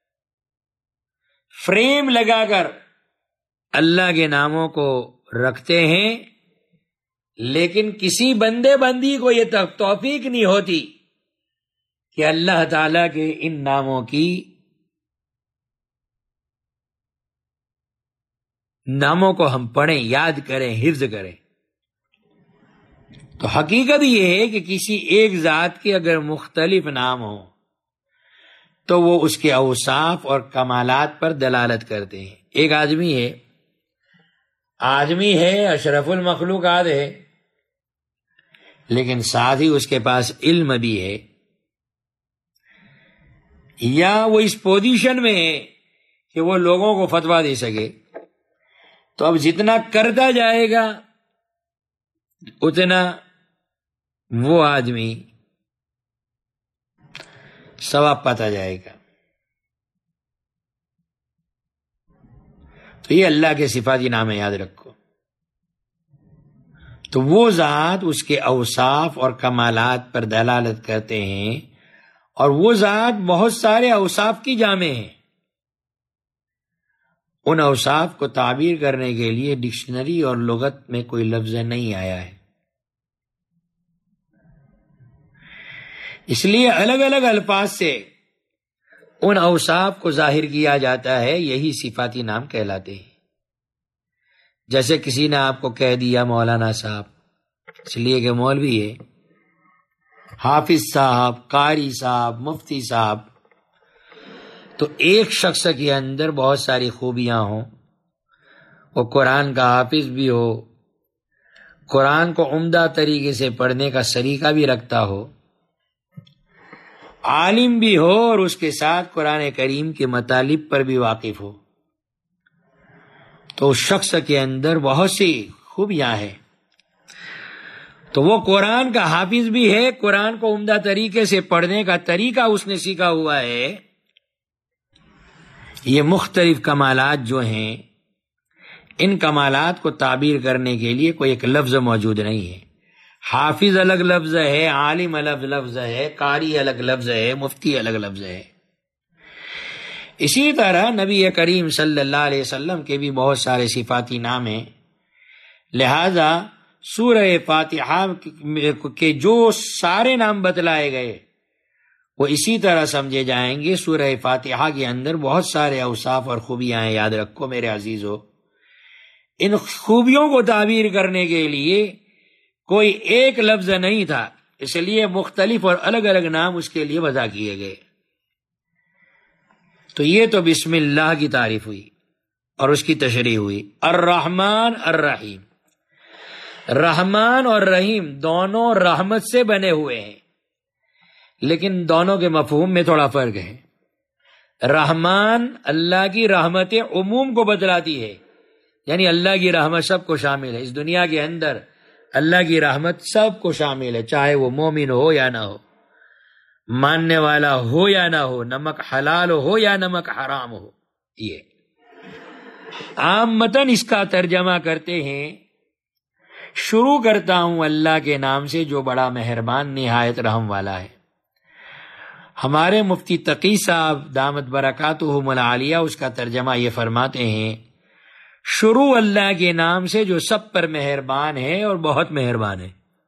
فریم لگا کر اللہ کے ناموں کو رکھتے ہیں، لیکن کسی بندے بندی کو یہ توفیق نہیں ہوتی کہ اللہ تعالی کے ان ناموں کی ناموں کو ہم پڑھیں، یاد کریں، حفظ کریں. تو حقیقت یہ ہے کہ کسی ایک ذات کے اگر مختلف نام ہوں تو وہ اس کے اوصاف اور کمالات پر دلالت کرتے ہیں. ایک آدمی ہے اشرف المخلوقات ہے، لیکن ساتھ ہی اس کے پاس علم بھی ہے، یا وہ اس پوزیشن میں ہے کہ وہ لوگوں کو فتویٰ دے سکے، تو اب جتنا کرتا جائے گا اتنا وہ آدمی ثواب پاتا جائے گا. تو یہ اللہ کے صفاتی نام ہے، یاد رکھو. تو وہ ذات اس کے اوصاف اور کمالات پر دلالت کرتے ہیں، اور وہ ذات بہت سارے اوصاف کی جامع ہے. ان اوصاف کو تعبیر کرنے کے لیے ڈکشنری اور لغت میں کوئی لفظ نہیں آیا ہے، اس لیے الگ الگ الفاظ سے ان اوصاف کو ظاہر کیا جاتا ہے. یہی صفاتی نام کہلاتے ہیں. جیسے کسی نے آپ کو کہہ دیا مولانا صاحب، اس لیے کہ مولوی ہے، حافظ صاحب، قاری صاحب، مفتی صاحب. تو ایک شخص کے اندر بہت ساری خوبیاں ہوں، وہ قرآن کا حافظ بھی ہو، قرآن کو عمدہ طریقے سے پڑھنے کا سلیقہ بھی رکھتا ہو، عالم بھی ہو، اور اس کے ساتھ قرآن کریم کے مطالب پر بھی واقف ہو، تو اس شخص کے اندر بہت سی خوبیاں ہیں. تو وہ قرآن کا حافظ بھی ہے، قرآن کو عمدہ طریقے سے پڑھنے کا طریقہ اس نے سیکھا ہوا ہے. یہ مختلف کمالات جو ہیں، ان کمالات کو تعبیر کرنے کے لیے کوئی ایک لفظ موجود نہیں ہے. حافظ الگ لفظ ہے، عالم الگ لفظ ہے، قاری الگ لفظ ہے، مفتی الگ لفظ ہے. اسی طرح نبی کریم صلی اللہ علیہ وسلم کے بھی بہت سارے صفاتی نام ہیں. لہذا سورہ فاتحہ کے جو سارے نام بتلائے گئے وہ اسی طرح سمجھے جائیں گے. سورہ فاتحہ کے اندر بہت سارے اوصاف اور خوبیاں ہیں، یاد رکھو میرے عزیزو. ان خوبیوں کو تعبیر کرنے کے لیے کوئی ایک لفظ نہیں تھا، اس لیے مختلف اور الگ الگ نام اس کے لیے وضع کیے گئے۔ تو یہ تو بسم اللہ کی تعریف ہوئی اور اس کی تشریح ہوئی۔ الرحمن الرحیم، رحمان اور رحیم دونوں رحمت سے بنے ہوئے ہیں، لیکن دونوں کے مفہوم میں تھوڑا فرق ہے۔ رحمان اللہ کی رحمت عموم کو بتلاتی ہے، یعنی اللہ کی رحمت سب کو شامل ہے۔ اس دنیا کے اندر اللہ کی رحمت سب کو شامل ہے، چاہے وہ مومن ہو یا نہ ہو، ماننے والا ہو یا نہ ہو، نمک حلال ہو یا نمک حرام ہو۔ یہ عامتاً اس کا ترجمہ کرتے ہیں، شروع کرتا ہوں اللہ کے نام سے جو بڑا مہربان نہایت رحم والا ہے۔ ہمارے مفتی تقی صاحب دامت برکاتہم العالیہ اس کا ترجمہ یہ فرماتے ہیں، شروع اللہ کے نام سے جو سب پر مہربان ہے اور بہت مہربان ہے۔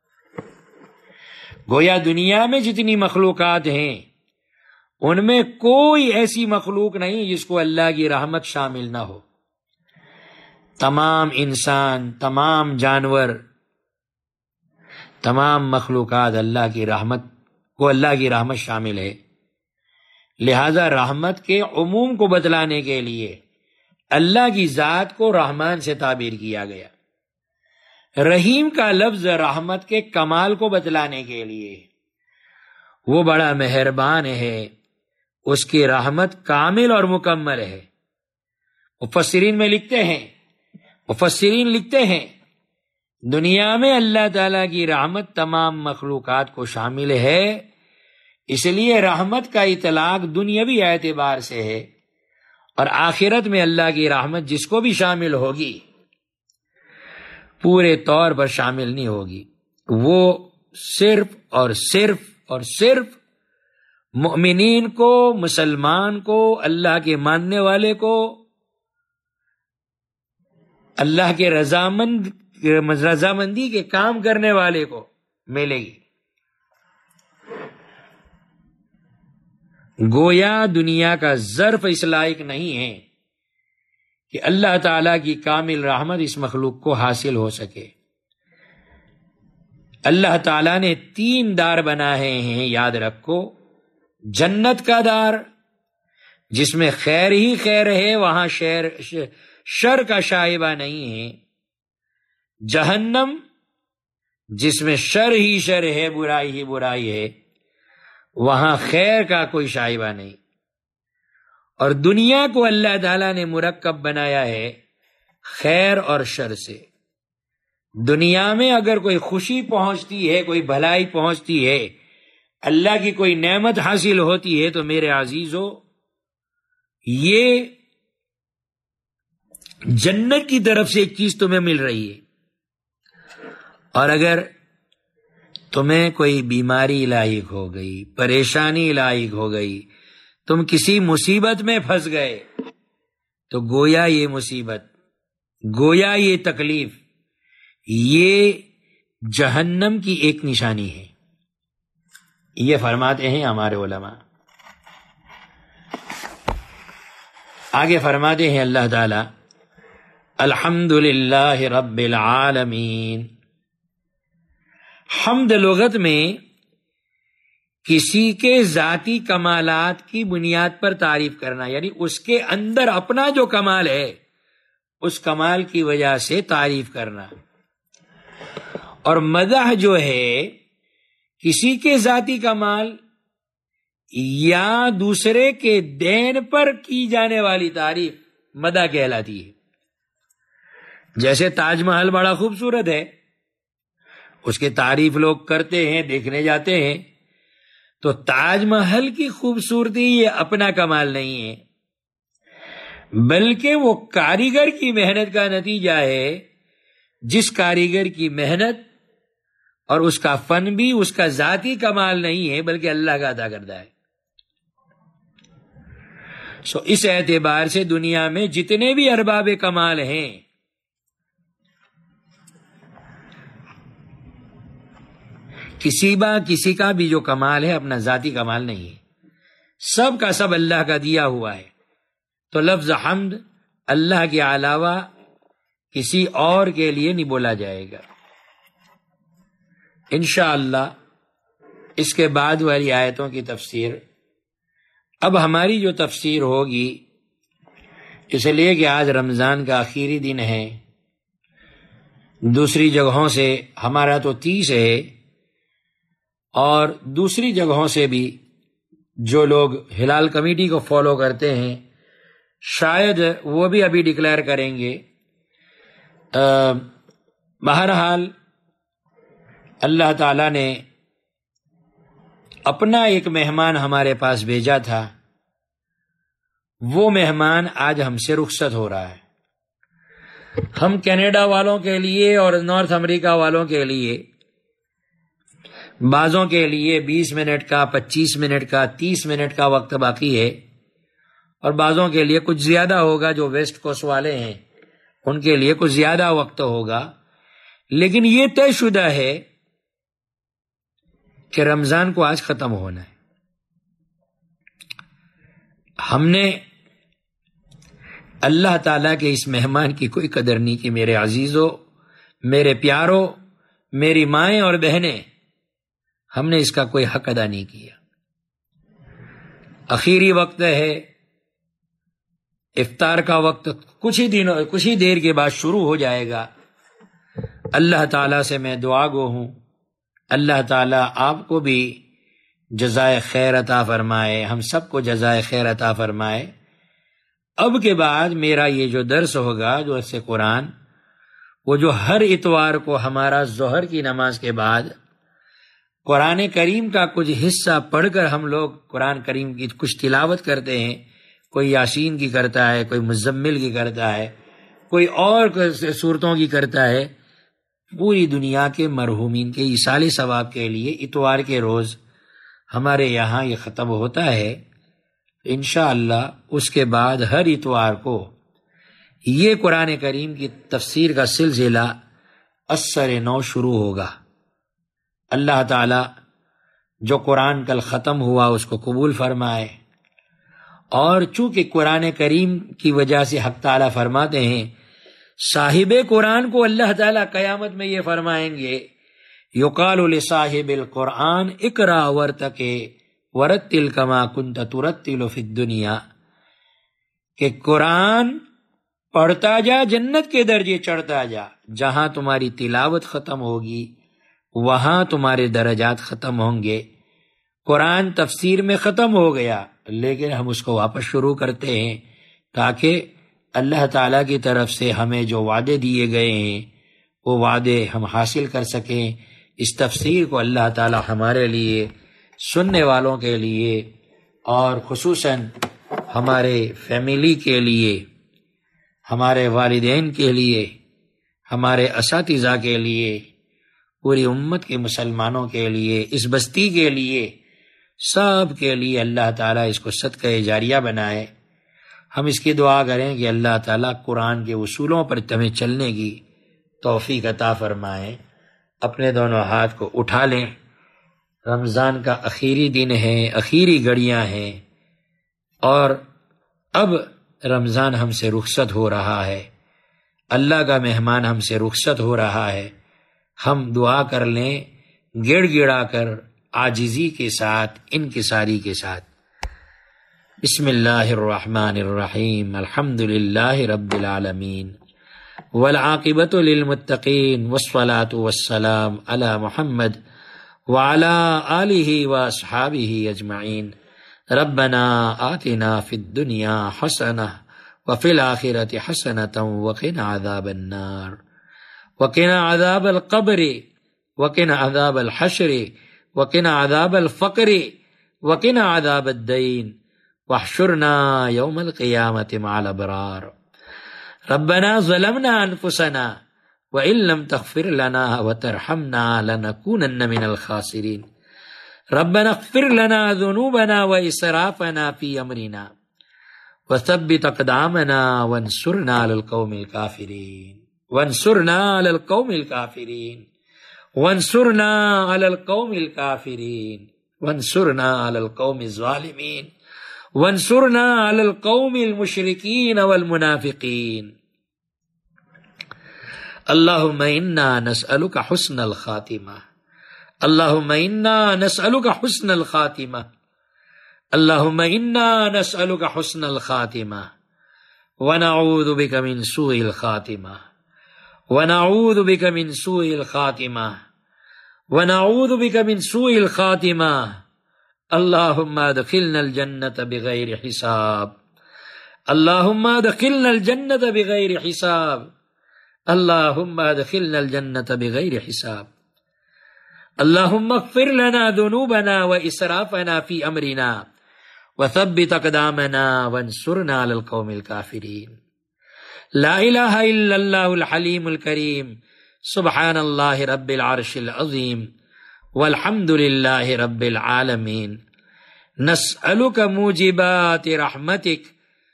گویا دنیا میں جتنی مخلوقات ہیں ان میں کوئی ایسی مخلوق نہیں جس کو اللہ کی رحمت شامل نہ ہو۔ تمام انسان، تمام جانور، تمام مخلوقات اللہ کی رحمت شامل ہے۔ لہذا رحمت کے عموم کو بتلانے کے لیے اللہ کی ذات کو رحمان سے تعبیر کیا گیا۔ رحیم کا لفظ رحمت کے کمال کو بتلانے کے لیے، وہ بڑا مہربان ہے، اس کی رحمت کامل اور مکمل ہے۔ مفسرین لکھتے ہیں دنیا میں اللہ تعالیٰ کی رحمت تمام مخلوقات کو شامل ہے، اس لیے رحمت کا اطلاق دنیاوی اعتبار سے ہے، اور آخرت میں اللہ کی رحمت جس کو بھی شامل ہوگی پورے طور پر شامل نہیں ہوگی، وہ صرف اور صرف مؤمنین کو، مسلمان کو، اللہ کے ماننے والے کو، اللہ کے رضامندی کے کام کرنے والے کو ملے گی۔ گویا دنیا کا ظرف اس لائق نہیں ہے کہ اللہ تعالی کی کامل رحمت اس مخلوق کو حاصل ہو سکے۔ اللہ تعالیٰ نے 3 دار بنائے ہیں، یاد رکھو۔ جنت کا دار جس میں خیر ہی خیر ہے، وہاں شر کا شائبہ نہیں ہے۔ جہنم جس میں شر ہی شر ہے، برائی ہی برائی ہے، وہاں خیر کا کوئی شائبہ نہیں۔ اور دنیا کو اللہ تعالیٰ نے مرکب بنایا ہے خیر اور شر سے۔ دنیا میں اگر کوئی خوشی پہنچتی ہے، کوئی بھلائی پہنچتی ہے، اللہ کی کوئی نعمت حاصل ہوتی ہے، تو میرے عزیزو یہ جنت کی طرف سے ایک چیز تمہیں مل رہی ہے۔ اور اگر تمہیں کوئی بیماری لاحق ہو گئی، پریشانی لاحق ہو گئی، تم کسی مصیبت میں پھنس گئے، تو گویا یہ مصیبت، گویا یہ تکلیف، یہ جہنم کی ایک نشانی ہے۔ یہ فرماتے ہیں ہمارے علماء۔ آگے فرماتے ہیں اللہ تعالی، الحمدللہ رب العالمین۔ حمد لغت میں کسی کے ذاتی کمالات کی بنیاد پر تعریف کرنا، یعنی اس کے اندر اپنا جو کمال ہے اس کمال کی وجہ سے تعریف کرنا۔ اور مدح جو ہے کسی کے ذاتی کمال یا دوسرے کے دین پر کی جانے والی تعریف مدح کہلاتی ہے۔ جیسے تاج محل بڑا خوبصورت ہے، اس کی تعریف لوگ کرتے ہیں، دیکھنے جاتے ہیں، تو تاج محل کی خوبصورتی یہ اپنا کمال نہیں ہے، بلکہ وہ کاریگر کی محنت کا نتیجہ ہے۔ جس کاریگر کی محنت اور اس کا فن بھی اس کا ذاتی کمال نہیں ہے، بلکہ اللہ کا عطا کردہ ہے۔ اس اعتبار سے دنیا میں جتنے بھی ارباب کمال ہیں، کسی کا بھی جو کمال ہے اپنا ذاتی کمال نہیں ہے، سب کا سب اللہ کا دیا ہوا ہے۔ تو لفظ حمد اللہ کے علاوہ کسی اور کے لیے نہیں بولا جائے گا۔ انشاءاللہ اس کے بعد والی آیتوں کی تفسیر. اب ہماری جو تفسیر ہوگی، اس لیے کہ آج رمضان کا آخری دن ہے، دوسری جگہوں سے ہمارا تو 30 ہے، اور دوسری جگہوں سے بھی جو لوگ ہلال کمیٹی کو فالو کرتے ہیں شاید وہ بھی ابھی ڈکلیئر کریں گے. بہرحال اللہ تعالیٰ نے اپنا ایک مہمان ہمارے پاس بھیجا تھا، وہ مہمان آج ہم سے رخصت ہو رہا ہے. ہم کینیڈا والوں کے لیے اور نارتھ امریکہ والوں کے لیے بعضوں کے لیے 20 منٹ کا، 25 منٹ کا، 30 منٹ کا وقت باقی ہے، اور بعضوں کے لیے کچھ زیادہ ہوگا. جو ویسٹ کوسٹ والے ہیں ان کے لیے کچھ زیادہ وقت ہوگا، لیکن یہ طے شدہ ہے کہ رمضان کو آج ختم ہونا ہے. ہم نے اللہ تعالیٰ کے اس مہمان کی کوئی قدر نہیں کی. میرے عزیزوں، میرے پیاروں، میری مائیں اور بہنیں، ہم نے اس کا کوئی حق ادا نہیں کیا. آخری وقت ہے، افطار کا وقت کچھ ہی دیر کے بعد شروع ہو جائے گا. اللہ تعالیٰ سے میں دعا گو ہوں، اللہ تعالیٰ آپ کو بھی جزائے خیر عطا فرمائے، ہم سب کو جزائے خیر عطا فرمائے. اب کے بعد میرا یہ جو درس ہوگا، جو درس قرآن، وہ جو ہر اتوار کو ہمارا ظہر کی نماز کے بعد قرآن کریم کا کچھ حصہ پڑھ کر ہم لوگ قرآن کریم کی کچھ تلاوت کرتے ہیں. کوئی یاسین کی کرتا ہے، کوئی مزمل کی کرتا ہے، کوئی اور صورتوں کی کرتا ہے. پوری دنیا کے مرحومین کے ایصال ثواب کے لیے اتوار کے روز ہمارے یہاں یہ ختم ہوتا ہے. انشاءاللہ اس کے بعد ہر اتوار کو یہ قرآن کریم کی تفسیر کا سلسلہ اثر نو شروع ہوگا. اللہ تعالی جو قرآن کل ختم ہوا اس کو قبول فرمائے، اور چونکہ قرآن کریم کی وجہ سے حق تعالی فرماتے ہیں صاحب قرآن کو اللہ تعالیٰ قیامت میں یہ فرمائیں گے، یقال لصاحب القرآن اقرا ورتقِ ورتل کما کنت ترتل فی الدنیا، کہ قرآن پڑھتا جا، جنت کے درجے چڑھتا جا. جہاں تمہاری تلاوت ختم ہوگی وہاں تمہارے درجات ختم ہوں گے. قرآن تفسیر میں ختم ہو گیا، لیکن ہم اس کو واپس شروع کرتے ہیں تاکہ اللہ تعالیٰ کی طرف سے ہمیں جو وعدے دیے گئے ہیں وہ وعدے ہم حاصل کر سکیں. اس تفسیر کو اللہ تعالیٰ ہمارے لیے، سننے والوں کے لیے، اور خصوصاً ہمارے فیملی کے لیے، ہمارے والدین کے لیے، ہمارے اساتذہ کے لیے، پوری امت کے مسلمانوں کے لیے، اس بستی کے لیے، سب کے لیے اللہ تعالیٰ اس کو صدقہ جاریہ بنائے. ہم اس کی دعا کریں کہ اللہ تعالیٰ قرآن کے اصولوں پر تمہیں چلنے کی توفیق عطا فرمائے. اپنے دونوں ہاتھ کو اٹھا لیں. رمضان کا آخری دن ہے، آخری گھڑیاں ہیں، اور اب رمضان ہم سے رخصت ہو رہا ہے، اللہ کا مہمان ہم سے رخصت ہو رہا ہے. ہم دعا کر لیں گڑ گڑا کر، عاجزی کے ساتھ، انکساری کے ساتھ. بسم اللہ الرحمن الرحیم. الحمد للہ رب العالمین، والعاقبۃ للمتقین، والصلاة والسلام علی محمد وعلی آلہ واصحابہ اجمعین. ربنا آتنا فی الدنیا حسنہ وفی الآخرۃ حسنۃ وقنا عذاب النار، وقنا عذاب القبر، وقنا عذاب الحشر، وقنا عذاب الفقر، وقنا عذاب الدین، واحشرنا یوم القیامۃ مع الابرار. ربنا ظلمنا انفسنا وان لم تغفر لنا وترحمنا لنكونن من الخاسرین. ربنا اغفر لنا ذنوبنا واسرافنا في امرنا وثبت اقدامنا وانصرنا على القوم الكافرین، وانصرنا على القوم الكافرین، وانصرنا على القوم الكافرین، وانصرنا على القوم الظالمین، وانصرنا على القوم المشرکین والمنافقین. اللهم انا نسألك حسن الخاتمہ. اللہم انا نسألک حسن الخاتمہ، اللہم انا نسألک حسن الخاتمہ ونعوذ بک من سوء الخاتمہ، ونعوذ بک من سوء الخاتمہ، ونعوذ بک من سوء الخاتمہ، اللہم ادخلنا الجنۃ بغیر حساب، اللہم ادخلنا الجنۃ بغیر حساب، اللہم ادخلنا الجنۃ بغیر حساب، اللہم اغفر لنا ذنوبنا واسرافنا فی امرنا وثبت اقدامنا وانصرنا علی القوم الکافرین۔ لا الہ الا اللہ الحلیم الکریم، سبحان اللہ رب العرش العظیم، والحمد للہ رب العالمین۔ نسألک موجبات رحمتک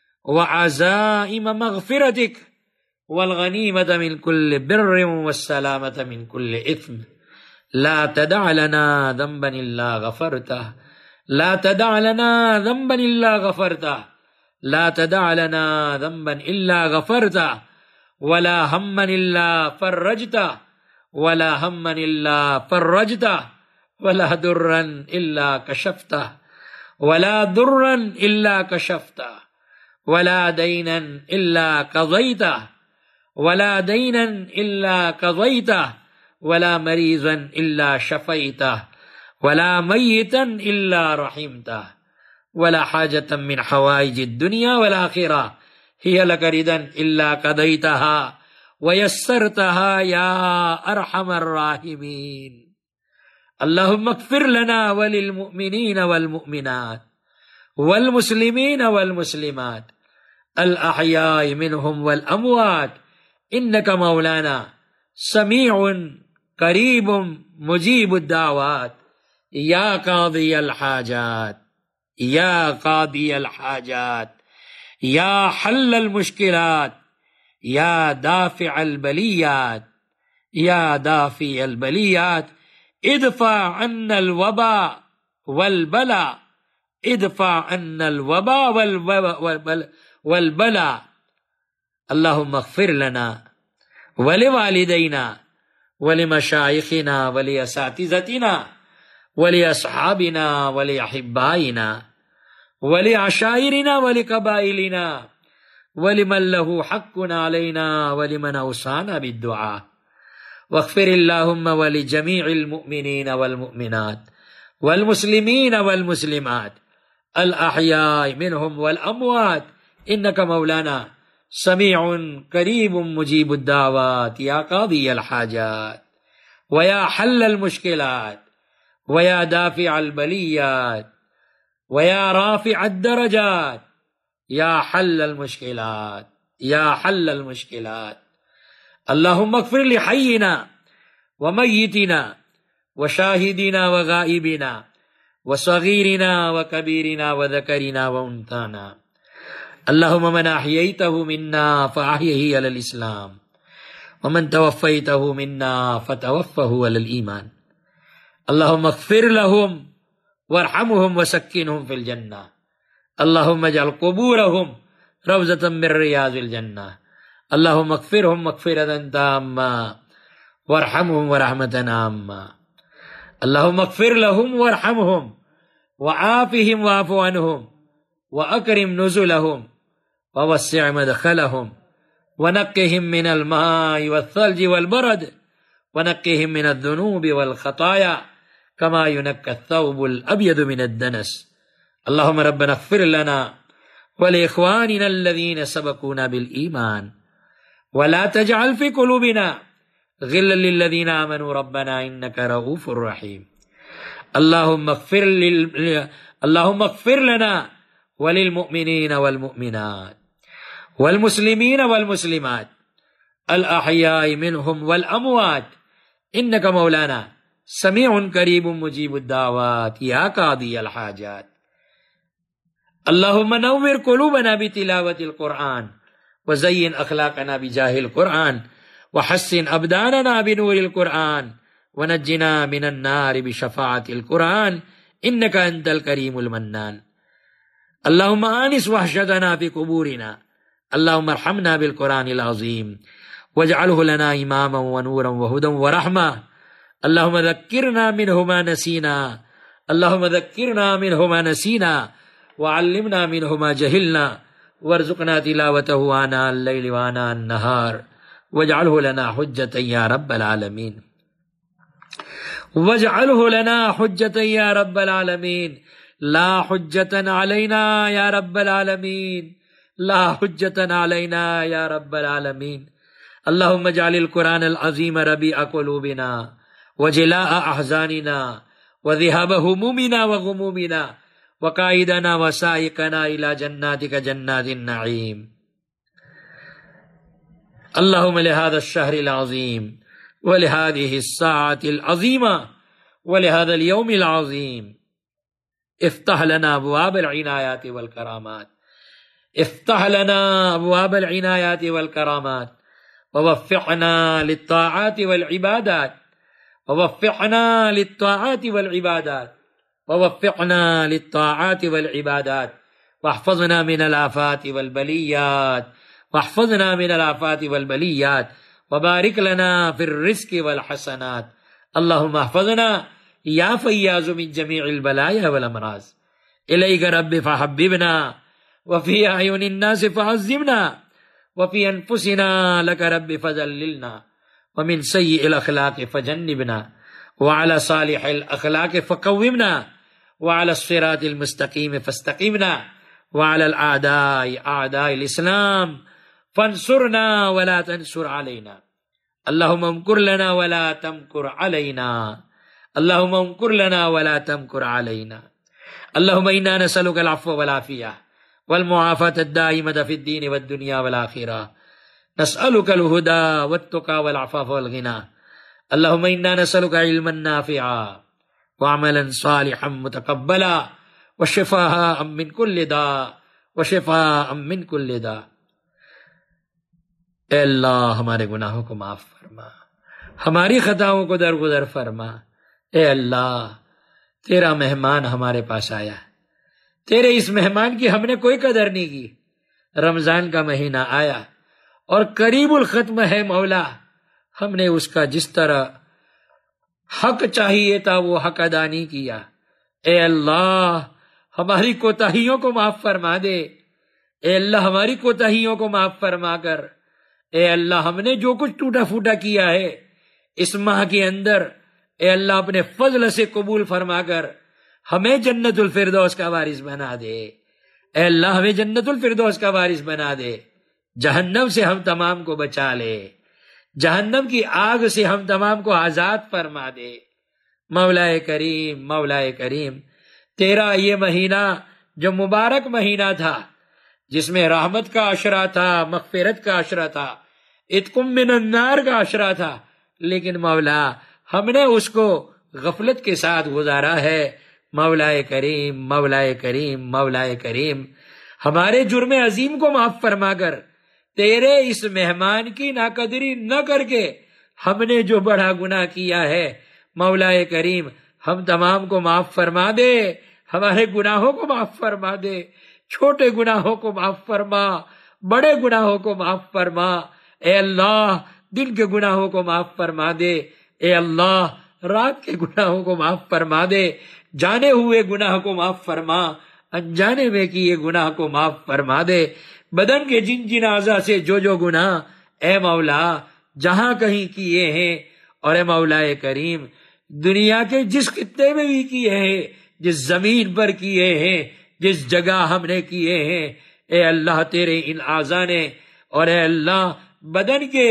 وعزائم مغفرتک والغنیمۃ من کل بر والسلامۃ من کل اثم، لا تدع لنا ذنبا الا غفرتہ، لا تدع لنا ذنبا الا غفرتہ، لا تدع لنا ذنبا الا غفرتہ، ولا ہما الا فرجتہ، ولا ہما الا فرجتہ، ولا ضرا الا کشفتہ، ولا ضرا الا کشفتہ، ولا دینا الا قضیتہ، ولا دینا الا قضیتہ، ولا مریضا الا شفیتہ، ولا میتا الا رحمتہ، ولا حاجة من حوائج الدنيا والآخرة هي لك رضا إلا قضيتها ويسرتها يا أرحم الراحمين۔ اللهم اغفر لنا وللمؤمنين والمؤمنات والمسلمين والمسلمات الأحياء منهم والأموات إنك مولانا سميع قريب مجيب الدعوات، يا قاضي الحاجات، یا قاضی الحاجات، یا حل المشکلات، یا دافع البلیات، یا دافع البلیات، ادفع عنا الوباء والبلاء، ادفع عنا الوباء والبلاء۔ اللہم اغفر لنا ولوالدینا ولمشائخنا ولاساتذتنا ولاصحابنا ولاحبائنا ولعشائرنا ولقبائلنا ولمن له حق علينا ولمن اوصانا بالدعاء، واغفر اللهم ولجميع المؤمنين والمؤمنات والمسلمين والمسلمات الأحياء منهم والأموات إنك مولانا سميع قريب مجيب الدعوات، يا قاضي الحاجات ويا حل المشكلات ويا دافع البليات ويا رافع الدرجات، يا حل المشكلات، يا حل المشكلات۔ اللهم اغفر لحينا وميتنا وشاهدنا وغائبنا وصغيرنا وكبيرنا وذكرنا وأنثانا، اللهم من أحييته منا فأحيه على الإسلام، ومن توفيته منا فتوفه على الإيمان، اللهم اغفر لهم وارحمهم وسكنهم في الجنة، اللهم اجعل قبورهم روضة من رياض الجنة، اللهم اغفرهم مغفرة تامة وارحمهم ورحمة عامة، اللهم اغفر لهم وارحمهم وعافهم واعف عنهم وأكرم نزلهم ووسع مدخلهم ونقهم من الماء والثلج والبرد ونقهم من الذنوب والخطايا كما ينقى الثوب الأبيض من الدنس، اللهم ربنا اغفر لنا ولإخواننا الذين سبقونا بالإيمان ولا تجعل في قلوبنا غلا للذين آمنوا ربنا إنك رؤوف رحيم، اللهم اغفر لنا وللمؤمنين والمؤمنات والمسلمين والمسلمات الأحياء منهم والأموات إنك مولانا سميع قريب مجيب الدعوات، يا قاضي الحاجات۔ اللهم نور قلوبنا بتلاوة القرآن وزين أخلاقنا بجاه القرآن وحسن أبداننا بنور القرآن ونجنا من النار بشفاعة القرآن إنك أنت الكريم المنان، اللهم آنس وحشتنا في قبورنا، اللهم ارحمنا بالقرآن العظيم واجعله لنا إماما ونورا وهدى ورحمة، اللہم ذکرنا منہ ما نسینا، اللہم ذکرنا منہ ما نسینا وعلمنا منہ ما جہلنا وارزقنا تلاوتہ آناء اللیل وآناء النہار واجعلہ لنا حجتا یا رب العالمین، واجعلہ لنا حجتا یا رب العالمین، لا حجتا علینا یا رب العالمین، لا حجتا علینا یا رب العالمین۔ اللہم اجعل القرآن العظیم ربیع قلوبنا وجلاء احزاننا وذهاب همومنا وغمومنا وقائدنا وسائقنا الى جناتك جنات النعیم۔ اللہم لهذا الشہر العظیم ولهذه الساعة العظیمة ولهذا اليوم العظیم افتح لنا ابواب العنایات والکرامات، افتح لنا ابواب العنایات والکرامات ووفقنا للطاعات والعبادات، ووفقنا للطاعات والعبادات، ووفقنا للطاعات والعبادات، واحفظنا من الآفات والبلیات، واحفظنا من الآفات والبلیات، وبارک لنا في الرزق والحسنات۔ اللهم احفظنا یا فیاض من جمیع البلایا والامراض، الیک رب فحببنا وفی اعین الناس فعظمنا وفی انفسنا لک رب فذللنا ومن سیئ الاخلاق فجنبنا وعلى صالح الاخلاق فقومنا وعلى الصراط المستقیم فاستقمنا وعلى الاعداء اعداء الاسلام فانصرنا ولا تنصر علينا، اللهم امكر لنا ولا تمكر علينا، اللهم امكر لنا ولا تمكر علينا، اللهم انا نسألك العفو والعافية والمعافاة الدائمة في الدين والدنيا والآخرة، نسألك الهدى والتقى والعفاف والغنى، اللهم انا نسألك علما نافعا وعملا صالحا متقبلا وشفاء من كل داء وشفاء من كل داء۔ اے اللہ ہمارے گناہوں کو معاف فرما، ہماری خطاؤں کو درگزر فرما۔ اے اللہ تیرا مہمان ہمارے پاس آیا، تیرے اس مہمان کی ہم نے کوئی قدر نہیں کی۔ رمضان کا مہینہ آیا اور قریب الختم ہے مولا، ہم نے اس کا جس طرح حق چاہیے تھا وہ حق ادا نہیں کیا۔ اے اللہ ہماری کوتاہیوں کو معاف فرما دے، اے اللہ ہماری کوتاہیوں کو معاف فرما کر، اے اللہ ہم نے جو کچھ ٹوٹا پھوٹا کیا ہے اس ماہ کے اندر، اے اللہ اپنے فضل سے قبول فرما کر ہمیں جنت الفردوس کا وارث بنا دے۔ اے اللہ ہمیں جنت الفردوس کا وارث بنا دے، جہنم سے ہم تمام کو بچا لے، جہنم کی آگ سے ہم تمام کو آزاد فرما دے۔ مولا کریم، مولا کریم، تیرا یہ مہینہ جو مبارک مہینہ تھا، جس میں رحمت کا عشرہ تھا، مغفرت کا عشرہ تھا، اتقم من النار کا عشرہ تھا، لیکن مولا ہم نے اس کو غفلت کے ساتھ گزارا ہے۔ مولا کریم، مولا کریم، مولا کریم، ہمارے جرم عظیم کو معاف فرما کر تیرے اس مہمان کی ناقدری نہ کر کے ہم نے جو بڑا گناہ کیا ہے، مولا کریم ہم تمام کو معاف فرما دے، ہمارے گناہوں کو معاف فرما دے، چھوٹے گناہوں کو معاف فرما، بڑے گناہوں کو معاف فرما۔ اے اللہ دن کے گناہوں کو معاف فرما دے، اے اللہ رات کے گناہوں کو معاف فرما دے، جانے ہوئے گناہ کو معاف فرما، انجانے میں کیے گناہ کو معاف فرما دے، بدن کے جن جن اعضاء سے جو جو گناہ اے مولا جہاں کہیں کیے ہیں، اور اے مولا کریم دنیا کے جس خطے میں بھی کیے ہیں، جس زمین پر کیے ہیں، جس جگہ ہم نے کیے ہیں، اے اللہ تیرے ان اعضاء نے اور اے اللہ بدن کے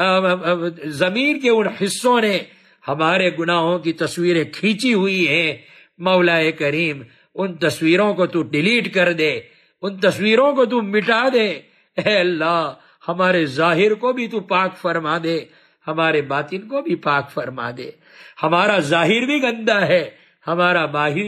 زمین کے ان حصوں نے ہمارے گناہوں کی تصویریں کھینچی ہوئی ہیں۔ مولا کریم ان تصویروں کو تو ڈیلیٹ کر دے، ان تصویروں کو تو مٹا دے۔ اے اللہ ہمارے ظاہر کو بھی تو پاک فرما دے، ہمارے باطن کو بھی پاک فرما دے۔ ہمارا ظاہر بھی گندا ہے، ہمارا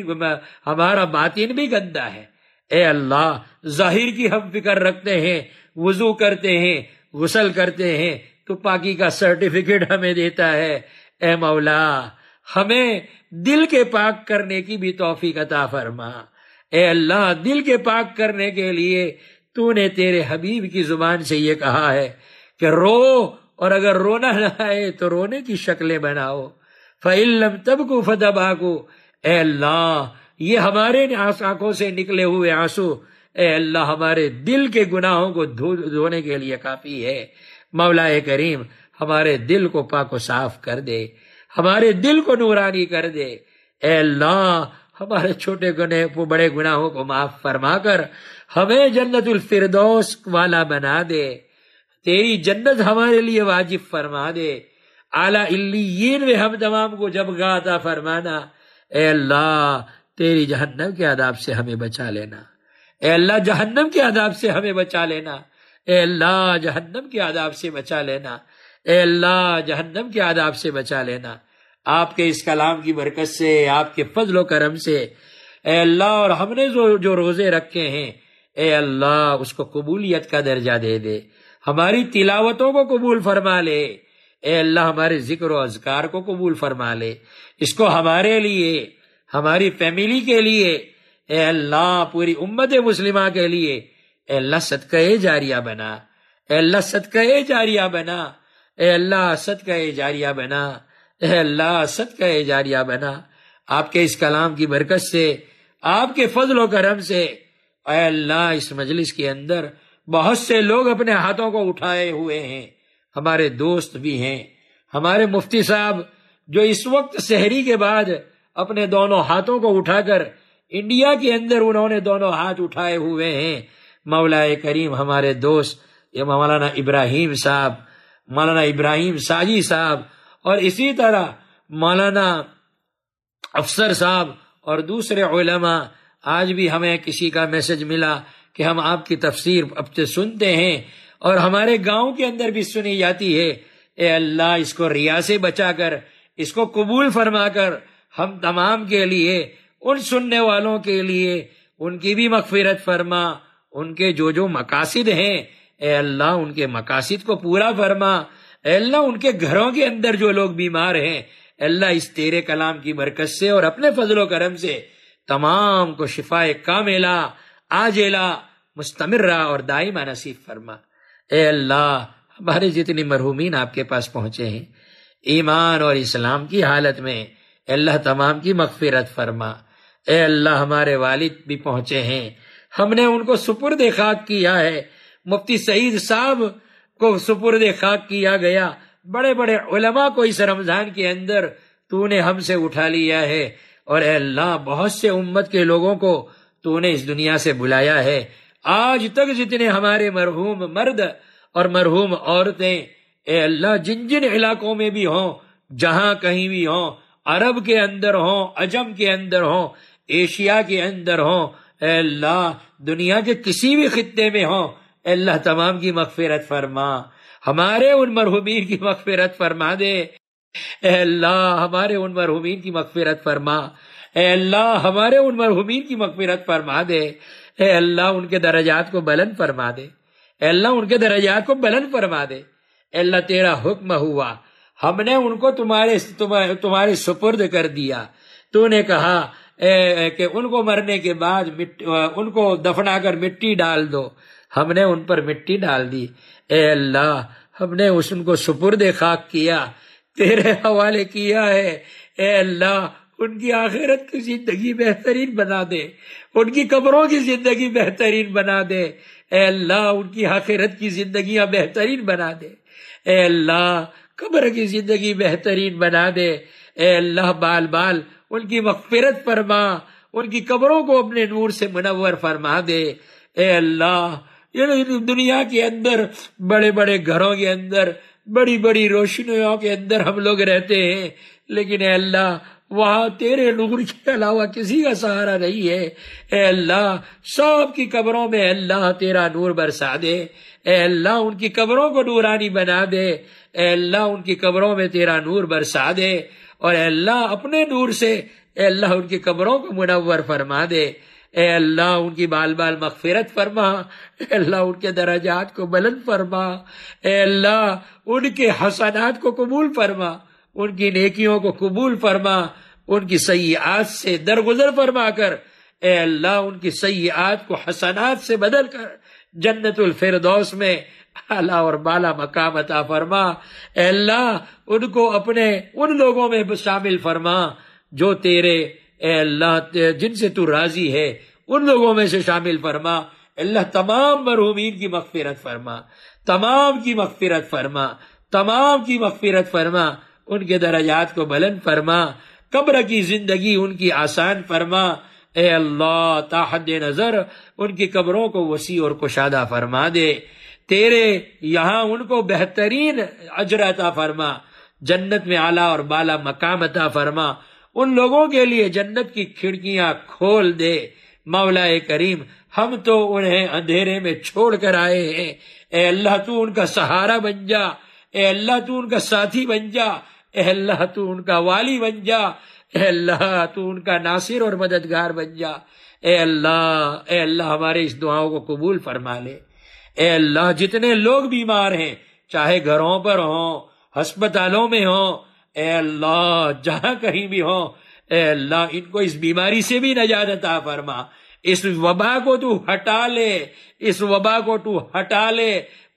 باطن بھی گندا ہے۔ اے اللہ ظاہر کی ہم فکر رکھتے ہیں، وضو کرتے ہیں، غسل کرتے ہیں تو پاکی کا سرٹیفکیٹ ہمیں دیتا ہے۔ اے مولا ہمیں دل کے پاک کرنے کی بھی توفیق عطا فرما۔ اے اللہ دل کے پاک کرنے کے لیے تو نے تیرے حبیب کی زبان سے یہ کہا ہے کہ رو، اور اگر رونا نہ آئے تو رونے کی شکلیں بناؤ۔ فَإِن لَّمْ تَبْكُوا فَتَبَاكُوا، اے اللہ یہ ہمارے آنکھوں سے نکلے ہوئے آنسو اے اللہ ہمارے دل کے گناہوں کو دھونے کے لیے کافی ہے۔ مولا کریم ہمارے دل کو پاک و صاف کر دے، ہمارے دل کو نورانی کر دے۔ اے اللہ ہمارے چھوٹے گناہ بڑے گناہوں کو معاف فرما کر ہمیں جنت الفردوس والا بنا دے، تیری جنت ہمارے لیے واجب فرما دے، اعلیٰ علیین میں ہم تمام کو جب عطا فرمانا۔ اے اللہ تیری جہنم کے عذاب سے ہمیں بچا لینا، اے اللہ جہنم کے عذاب سے ہمیں بچا لینا، اے اللہ جہنم کے عذاب سے بچا لینا، اے اللہ جہنم کے عذاب سے بچا لینا۔ آپ کے اس کلام کی برکت سے، آپ کے فضل و کرم سے اے اللہ، اور ہم نے جو روزے رکھے ہیں اے اللہ اس کو قبولیت کا درجہ دے دے، ہماری تلاوتوں کو قبول فرما لے، اے اللہ ہمارے ذکر و اذکار کو قبول فرما لے، اس کو ہمارے لیے، ہماری فیملی کے لیے، اے اللہ پوری امت مسلمہ کے لیے اے اللہ صدقہ جاریہ بنا، اے اللہ صدقہ جاریہ بنا، اے اللہ صدقہ جاریہ بنا، اے اللہ صدقہ جاریہ بنا۔ آپ کے اس کلام کی برکت سے، آپ کے فضل و کرم سے اے اللہ اس مجلس کے اندر بہت سے لوگ اپنے ہاتھوں کو اٹھائے ہوئے ہیں، ہمارے دوست بھی ہیں، ہمارے مفتی صاحب جو اس وقت سحری کے بعد اپنے دونوں ہاتھوں کو اٹھا کر انڈیا کے اندر انہوں نے دونوں ہاتھ اٹھائے ہوئے ہیں۔ مولا کریم ہمارے دوست یہ مولانا ابراہیم صاحب، مولانا ابراہیم ساجی صاحب، اور اسی طرح مولانا افسر صاحب اور دوسرے علماء، آج بھی ہمیں کسی کا میسج ملا کہ ہم آپ کی تفسیر اب سے سنتے ہیں اور ہمارے گاؤں کے اندر بھی سنی جاتی ہے۔ اے اللہ اس کو ریا سے بچا کر، اس کو قبول فرما کر ہم تمام کے لیے، ان سننے والوں کے لیے ان کی بھی مغفرت فرما، ان کے جو مقاصد ہیں اے اللہ ان کے مقاصد کو پورا فرما۔ اے اللہ ان کے گھروں کے اندر جو لوگ بیمار ہیں اے اللہ اس تیرے کلام کی برکت سے اور اپنے فضل و کرم سے تمام کو شفاء کاملہ عاجلہ مستمرہ اور دائمہ نصیب فرما۔ اے اللہ ہمارے جتنی مرحومین آپ کے پاس پہنچے ہیں ایمان اور اسلام کی حالت میں اے اللہ تمام کی مغفرت فرما۔ اے اللہ ہمارے والد بھی پہنچے ہیں، ہم نے ان کو سپرد خاک کیا ہے، مفتی سعید صاحب کو سپرد خاک کیا گیا، بڑے بڑے علماء کو اس رمضان کے اندر تو نے ہم سے اٹھا لیا ہے، اور اے اللہ بہت سے امت کے لوگوں کو تو نے اس دنیا سے بلایا ہے۔ آج تک جتنے ہمارے مرحوم مرد اور مرحوم عورتیں اے اللہ جن جن علاقوں میں بھی ہوں، جہاں کہیں بھی ہوں، عرب کے اندر ہوں، عجم کے اندر ہوں، ایشیا کے اندر ہوں، اے اللہ دنیا کے کسی بھی خطے میں ہوں، اے اللہ تمام کی مغفرت فرما، ہمارے ان مرحومین کی مغفرت فرما دے۔ اے اللہ ہمارے ان مرحومین کی مغفرت فرما، اے اللہ ہمارے ان مرحومین کی مغفرت فرما دے، اے اللہ ان کے درجات کو بلند فرما دے، اے اللہ ان کے درجات کو بلند فرما دے۔ اے اللہ تیرا حکم ہوا، ہم نے ان کو تمہارے سپرد کر دیا، تو نے کہا کہ ان کو مرنے کے بعد ان کو دفنا کر مٹی ڈال دو، ہم نے ان پر مٹی ڈال دی۔ اے اللہ ہم نے ان کو سپرد خاک کیا، تیرے حوالے کیا ہے۔ اے اللہ ان کی آخرت کی زندگی بہترین بنا دے، ان کی قبروں کی زندگی بہترین بنا دے، اے اللہ ان کی آخرت کی زندگیاں بہترین بنا دے، اے اللہ قبر کی زندگی بہترین بنا دے، اے اللہ بال بال ان کی مغفرت فرما، ان کی قبروں کو اپنے نور سے منور فرما دے۔ اے اللہ یہ دنیا کے اندر بڑے بڑے گھروں کے اندر بڑی بڑی روشنیوں کے اندر ہم لوگ رہتے ہیں، لیکن اے اللہ وہاں تیرے نور کے علاوہ کسی کا سہارا نہیں ہے۔ اے اللہ سب کی قبروں میں اللہ تیرا نور برسا دے، اے اللہ ان کی قبروں کو نورانی بنا دے، اے اللہ ان کی قبروں میں تیرا نور برسا دے، اور اے اللہ اپنے نور سے اے اللہ ان کی قبروں کو منور فرما دے، اے اللہ ان کی بال بال مغفرت فرما، اے اللہ ان کے درجات کو بلند فرما، اے اللہ ان کے حسنات کو قبول فرما، ان کی نیکیوں کو قبول فرما، ان کی سیئات سے درگزر فرما کر اے اللہ ان کی سیئات کو حسنات سے بدل کر جنت الفردوس میں اعلیٰ اور بالا مقام عطا فرما۔ اے اللہ ان کو اپنے ان لوگوں میں شامل فرما جو تیرے اے اللہ جن سے تو راضی ہے، ان لوگوں میں سے شامل فرما۔ اللہ تمام مرحومین کی مغفرت فرما، تمام کی مغفرت فرما، تمام کی مغفرت فرما، ان کے درجات کو بلند فرما، قبر کی زندگی ان کی آسان فرما۔ اے اللہ تا حد نظر ان کی قبروں کو وسیع اور کشادہ فرما دے، تیرے یہاں ان کو بہترین اجر عطا فرما، جنت میں اعلیٰ اور بالا مقام عطا فرما، ان لوگوں کے لیے جنت کی کھڑکیاں کھول دے۔ مولا کریم ہم تو انہیں اندھیرے میں چھوڑ کر آئے ہیں، اے اللہ تو ان کا سہارا بن جا، اے اللہ تو ان کا ساتھی بن جا، اے اللہ تو ان کا والی بن جا، اے اللہ تو ان کا ناصر اور مددگار بن جا۔ اے اللہ ہمارے اس دعاؤں کو قبول فرما لے۔ اے اللہ جتنے لوگ بیمار ہیں، چاہے گھروں پر ہوں، ہسپتالوں میں ہوں، اے اللہ جہاں کہیں بھی ہوں، اے اللہ ان کو اس بیماری سے بھی نجات عطا فرما، اس وبا کو تو ہٹا لے، اس وبا کو تو ہٹا لے۔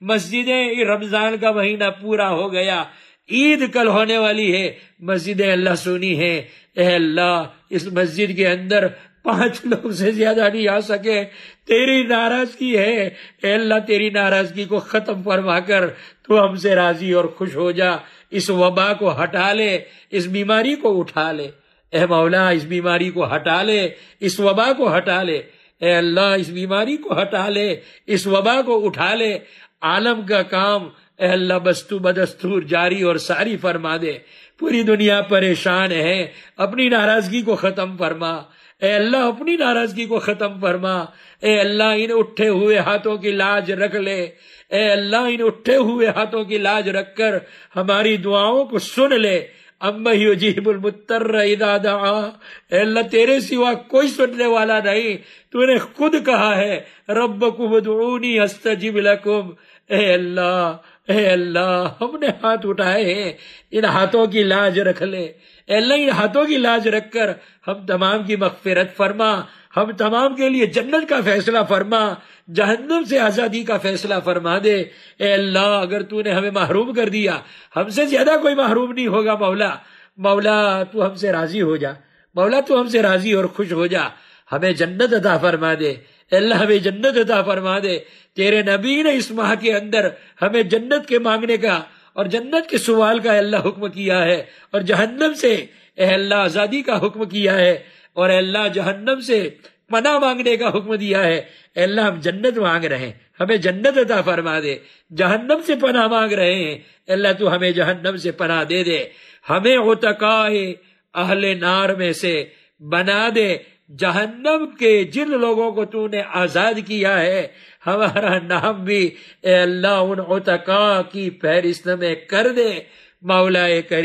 مسجدیں رمضان کا مہینہ پورا ہو گیا، عید کل ہونے والی ہے، مسجدیں اللہ سنی ہے، اے اللہ اس مسجد کے اندر 5 لوگ سے زیادہ نہیں آ سکے، تیری ناراضگی ہے، اے اللہ تیری ناراضگی کو ختم فرما کر تو ہم سے راضی اور خوش ہو جا، اس وبا کو ہٹا لے، اس بیماری کو اٹھا لے، اے مولا اس بیماری کو ہٹا لے، اس وبا کو ہٹا لے، اے اللہ اس بیماری کو ہٹا لے، اس وبا کو اٹھا لے، عالم کا کام اے اللہ بستو بدستور جاری اور ساری فرما دے۔ پوری دنیا پریشان ہے، اپنی ناراضگی کو ختم فرما، اے اللہ اپنی ناراضگی کو ختم فرما، اے اللہ ان اٹھے ہوئے ہاتھوں کی لاج رکھ لے، اے اللہ ان اٹھے ہوئے ہاتھوں کی لاج رکھ کر ہماری دعاؤں کو سن لے۔ اما یجیب المضطر اذا دعا، اے اللہ تیرے سوا کوئی سننے والا نہیں، تو نے خود کہا ہے ربکم ادعونی استجب لکم۔ اے اللہ ہم نے ہاتھ اٹھائے ہیں، ان ہاتھوں کی لاج رکھ لے، اے اللہ ان ہاتھوں کی لاج رکھ کر ہم تمام کی مغفرت فرما، ہم تمام کے لیے جنت کا فیصلہ فرما، جہنم سے آزادی کا فیصلہ فرما دے۔ اے اللہ اگر تو نے ہمیں محروم کر دیا، ہم سے زیادہ کوئی محروم نہیں ہوگا، مولا تو ہم سے راضی ہو جا، مولا تو ہم سے راضی اور خوش ہو جا، ہمیں جنت عطا فرما دے، اے اللہ ہمیں جنت عطا فرما دے۔ تیرے نبی نے اس ماہ کے اندر ہمیں جنت کے مانگنے کا اور جنت کے سوال کا اللہ حکم کیا ہے، اور جہنم سے اے اللہ آزادی کا حکم کیا ہے، اور اے اللہ جہنم سے پناہ مانگنے کا حکم دیا ہے۔ اے اللہ ہم جنت مانگ رہے ہیں، ہمیں جنت عطا فرما دے، جہنم سے پناہ مانگ رہے ہیں، اے اللہ تو ہمیں جہنم سے پناہ دے دے، ہمیں عتقائے اہل نار میں سے بنا دے، جہنم کے جن لوگوں کو تو نے آزاد کیا ہے ہمارا نام بھی اے اللہ ان عتقاء کی فہرست میں کر دے۔ مولا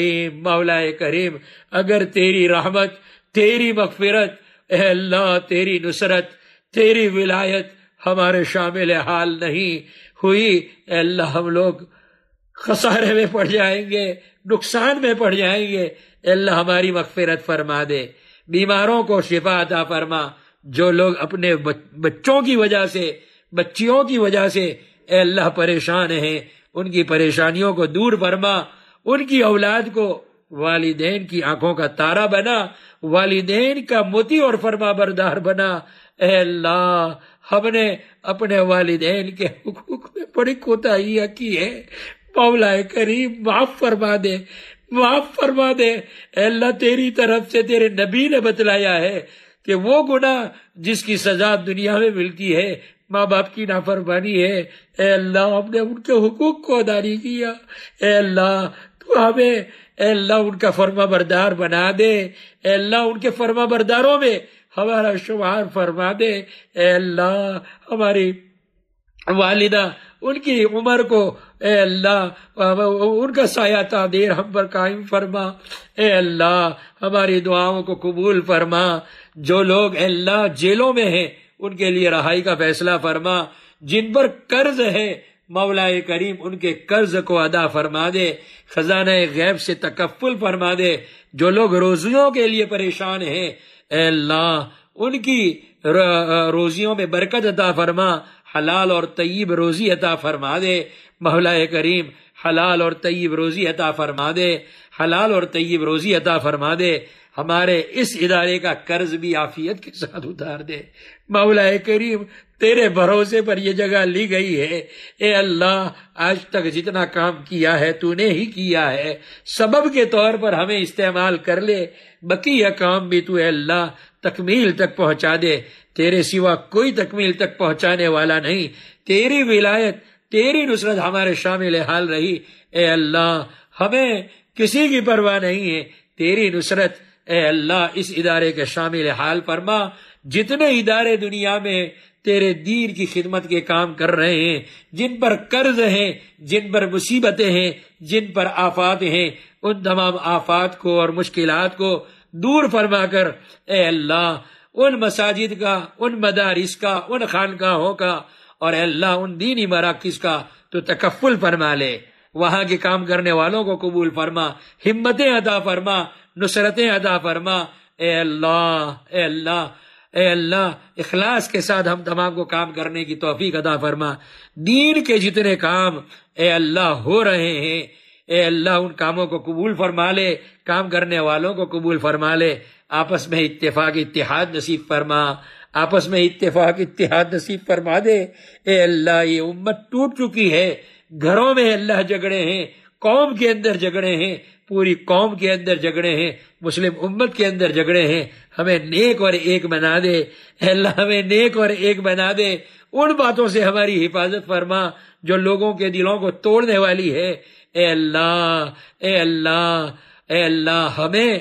کریم اگر تیری رحمت، تیری مغفرت، اے اللہ تیری نصرت، تیری ولایت ہمارے شامل حال نہیں ہوئی، اے اللہ ہم لوگ خسارے میں پڑ جائیں گے، نقصان میں پڑ جائیں گے، اے اللہ ہماری مغفرت فرما دے، بیماروں کو شفا عطا فرما، جو لوگ اپنے بچوں کی وجہ سے، بچیوں کی وجہ سے اے اللہ پریشان ہیں، ان کی پریشانیوں کو دور فرما، ان کی اولاد کو والدین کی آنکھوں کا تارا بنا، والدین کا موتی اور فرما بردار بنا۔ اے اللہ ہم نے اپنے والدین کے حقوق میں بڑی کوتاہیاں کی ہے، مولا کریم معاف فرما دے، معاف فرما دے۔ اے اللہ تیری طرف سے تیرے نبی نے بتلایا ہے کہ وہ گناہ جس کی سزا دنیا میں ملتی ہے ماں باپ کی نافرمانی ہے، اے اللہ ہم نے ان کے حقوق کو ادا نہیں کیا، اے اللہ تو ہمیں اے اللہ ان کا فرما بردار بنا دے، اے اللہ ان کے فرما برداروں میں ہمارا شمار فرما دے، اے اللہ ہماری والدہ ان کی عمر کو اے اللہ ان کا سایہ تعدیر ہم پر قائم فرما، اے اللہ ہماری دعاؤں کو قبول فرما، جو لوگ اے اللہ جیلوں میں ہیں ان کے لیے رہائی کا فیصلہ فرما، جن پر قرض ہے مولا کریم ان کے قرض کو ادا فرما دے، خزانہ غیب سے تکفل فرما دے، جو لوگ روزیوں کے لیے پریشان ہیں اے اللہ ان کی روزیوں میں برکت عطا فرما، حلال اور طیب روزی عطا فرما دے مولا کریم، حلال اور طیب روزی عطا فرما دے، حلال اور طیب روزی عطا فرما دے، ہمارے اس ادارے کا قرض بھی عافیت کے ساتھ اتار دے مولا کریم، تیرے بھروسے پر یہ جگہ لی گئی ہے، اے اللہ آج تک جتنا کام کیا ہے تو نے ہی کیا ہے، سبب کے طور پر ہمیں استعمال کر لے، بقیہ کام بھی تو اے اللہ تکمیل تک پہنچا دے، تیرے سوا کوئی تکمیل تک پہنچانے والا نہیں، تیری ولایت تیری نصرت ہمارے شامل حال رہی، اے اللہ ہمیں کسی کی پرواہ نہیں ہے، تیری نصرت اے اللہ اس ادارے کے شامل حال فرما، جتنے ادارے دنیا میں تیرے دین کی خدمت کے کام کر رہے ہیں، جن پر قرض ہیں، جن پر مصیبتیں ہیں، جن پر آفات ہیں، ان تمام آفات کو اور مشکلات کو دور فرما کر اے اللہ ان مساجد کا، ان مدارس کا، ان خانقاہوں کا اور اے اللہ ان دینی مراکز کا تو تکفل فرما لے، وہاں کے کام کرنے والوں کو قبول فرما، ہمتیں عطا فرما، نصرتیں عطا فرما، اے اللہ اے اللہ اے اللہ اخلاص کے ساتھ ہم تمام کو کام کرنے کی توفیق عطا فرما، دین کے جتنے کام اے اللہ ہو رہے ہیں اے اللہ ان کاموں کو قبول فرما لے، کام کرنے والوں کو قبول فرما لے، آپس میں اتفاق اتحاد نصیب فرما، آپس میں اتفاق اتحاد نصیب فرما دے، اے اللہ یہ امت ٹوٹ چکی ہے، گھروں میں اللہ جھگڑے ہیں، قوم کے اندر جھگڑے ہیں، پوری قوم کے اندر جھگڑے ہیں، مسلم امت کے اندر جھگڑے ہیں، ہمیں نیک اور ایک بنا دے، اے اللہ ہمیں نیک اور ایک بنا دے، ان باتوں سے ہماری حفاظت فرما جو لوگوں کے دلوں کو توڑنے والی ہے، اے اللہ اے اللہ اے اللہ ہمیں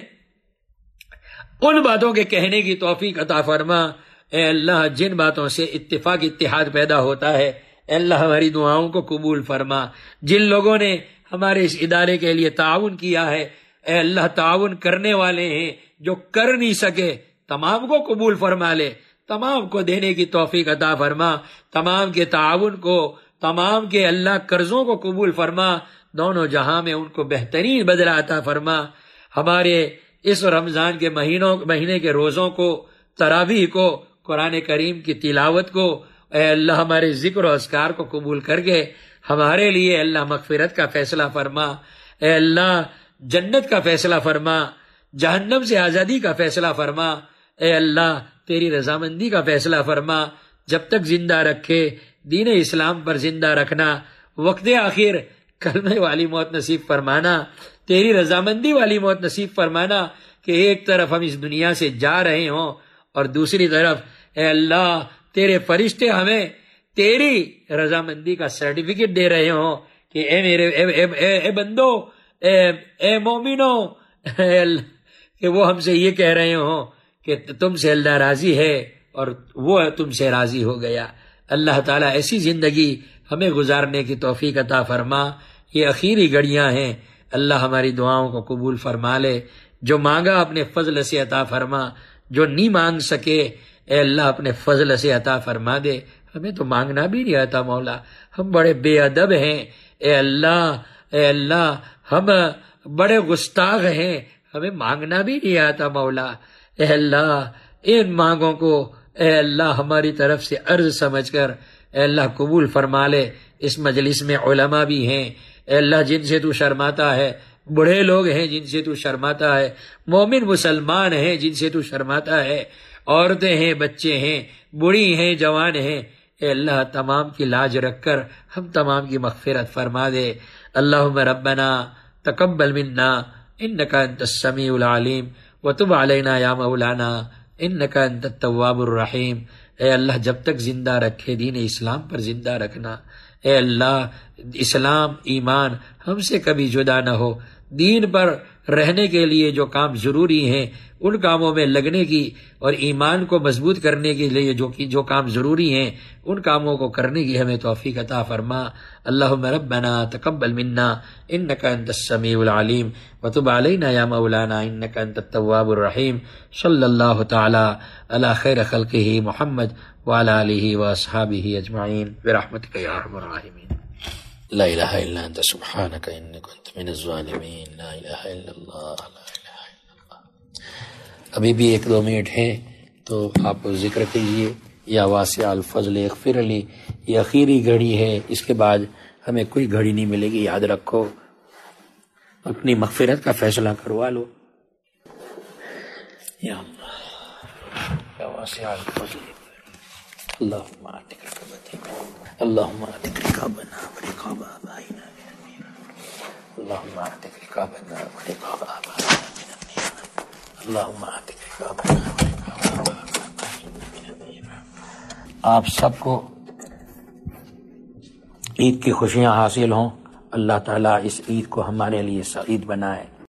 ان باتوں کے کہنے کی توفیق عطا فرما، اے اللہ جن باتوں سے اتفاق اتحاد پیدا ہوتا ہے اے اللہ ہماری دعاؤں کو قبول فرما، جن لوگوں نے ہمارے اس ادارے کے لیے تعاون کیا ہے اے اللہ تعاون کرنے والے ہیں جو کر نہیں سکے تمام کو قبول فرما لے، تمام کو دینے کی توفیق عطا فرما، تمام کے تعاون کو، تمام کے اللہ قرضوں کو قبول فرما، دونوں جہاں میں ان کو بہترین بدلہ عطا فرما، ہمارے اس رمضان کے مہینے کے روزوں کو، تراویح کو، قرآن کریم کی تلاوت کو اے اللہ ہمارے ذکر و اذکار کو قبول کر کے ہمارے لیے اللہ مغفرت کا فیصلہ فرما، اے اللہ جنت کا فیصلہ فرما، جہنم سے آزادی کا فیصلہ فرما، اے اللہ تیری رضامندی کا فیصلہ فرما، جب تک زندہ رکھے دین اسلام پر زندہ رکھنا، وقت آخر کلمے والی موت نصیب فرمانا، تیری رضامندی والی موت نصیب فرمانا کہ ایک طرف ہم اس دنیا سے جا رہے ہوں اور دوسری طرف اے اللہ تیرے فرشتے ہمیں تیری رضامندی کا سرٹیفکیٹ دے رہے ہوں کہ اے میرے اے بندو اے مومنو، اے اللہ کہ وہ ہم سے یہ کہہ رہے ہوں کہ تم سے اللہ راضی ہے اور وہ تم سے راضی ہو گیا۔ اللہ تعالیٰ ایسی زندگی ہمیں گزارنے کی توفیق عطا فرما، یہ آخری گھڑیاں ہیں، اللہ ہماری دعاؤں کو قبول فرما لے، جو مانگا اپنے فضل سے عطا فرما، جو نہیں مانگ سکے اے اللہ اپنے فضل سے عطا فرما دے، ہمیں تو مانگنا بھی نہیں آتا مولا، ہم بڑے بے ادب ہیں اے اللہ ہم بڑے گستاخ ہیں، ہمیں مانگنا بھی نہیں آتا مولا، اے اللہ ان مانگوں کو اے اللہ ہماری طرف سے عرض سمجھ کر اے اللہ قبول فرما لے۔ اس مجلس میں علماء بھی ہیں اے اللہ جن سے تو شرماتا ہے، بڑے لوگ ہیں جن سے تو شرماتا ہے، مومن مسلمان ہیں جن سے تو شرماتا ہے، عورتیں ہیں، بچے ہیں، بوڑھی ہیں، جوان ہیں، اے اللہ تمام کی لاج رکھ کر ہم تمام کی مغفرت فرما دے۔ اللہم ربنا تقبل منا انک انت السمیع العلیم وتب علینا یا مولانا انک انت التواب الرحیم۔ اے اللہ جب تک زندہ رکھے دین اسلام پر زندہ رکھنا، اے اللہ اسلام ایمان ہم سے کبھی جدا نہ ہو، دین پر رہنے کے لیے جو کام ضروری ہیں ان کاموں میں لگنے کی اور ایمان کو مضبوط کرنے کے لیے جو کام ضروری ہیں ان کاموں کو کرنے کی ہمیں توفیق عطا فرما۔ اللہم ربنا تقبل منا انک انت السمیع العلیم وتب علینا یا مولانا انک انت التواب الرحیم۔ صلی اللہ تعالی علی خیر خلقہ محمد وعلی آلہ واصحابہ اجمعین برحمتک یا ارحم الراحمین۔ لا الہ الا انت سبحانک انی کنت من الظالمین۔ لا الہ الا اللہ لا الہ الا اللہ۔ ابھی بھی 1-2 منٹ ہیں تو آپ ذکر کیجئے۔ یا واسع الفضل اغفر لی، یہ آخری گھڑی ہے، اس کے بعد ہمیں کوئی گھڑی نہیں ملے گی، یاد رکھو، اپنی مغفرت کا فیصلہ کروا لو۔ یا اللہ یا واسع الفضل اللہم اعتق رقبتنا اللہم اعتق رقابنا ورقاب آبائنا من النار اللہم اعتق رقابنا ورقاب آبائنا من النار اللہم اعتق رقابنا ورقاب آبائنا من النار۔ آپ سب کو عید کی خوشیاں حاصل ہوں، اللہ تعالیٰ اس عید کو ہمارے لیے سعید بنائے۔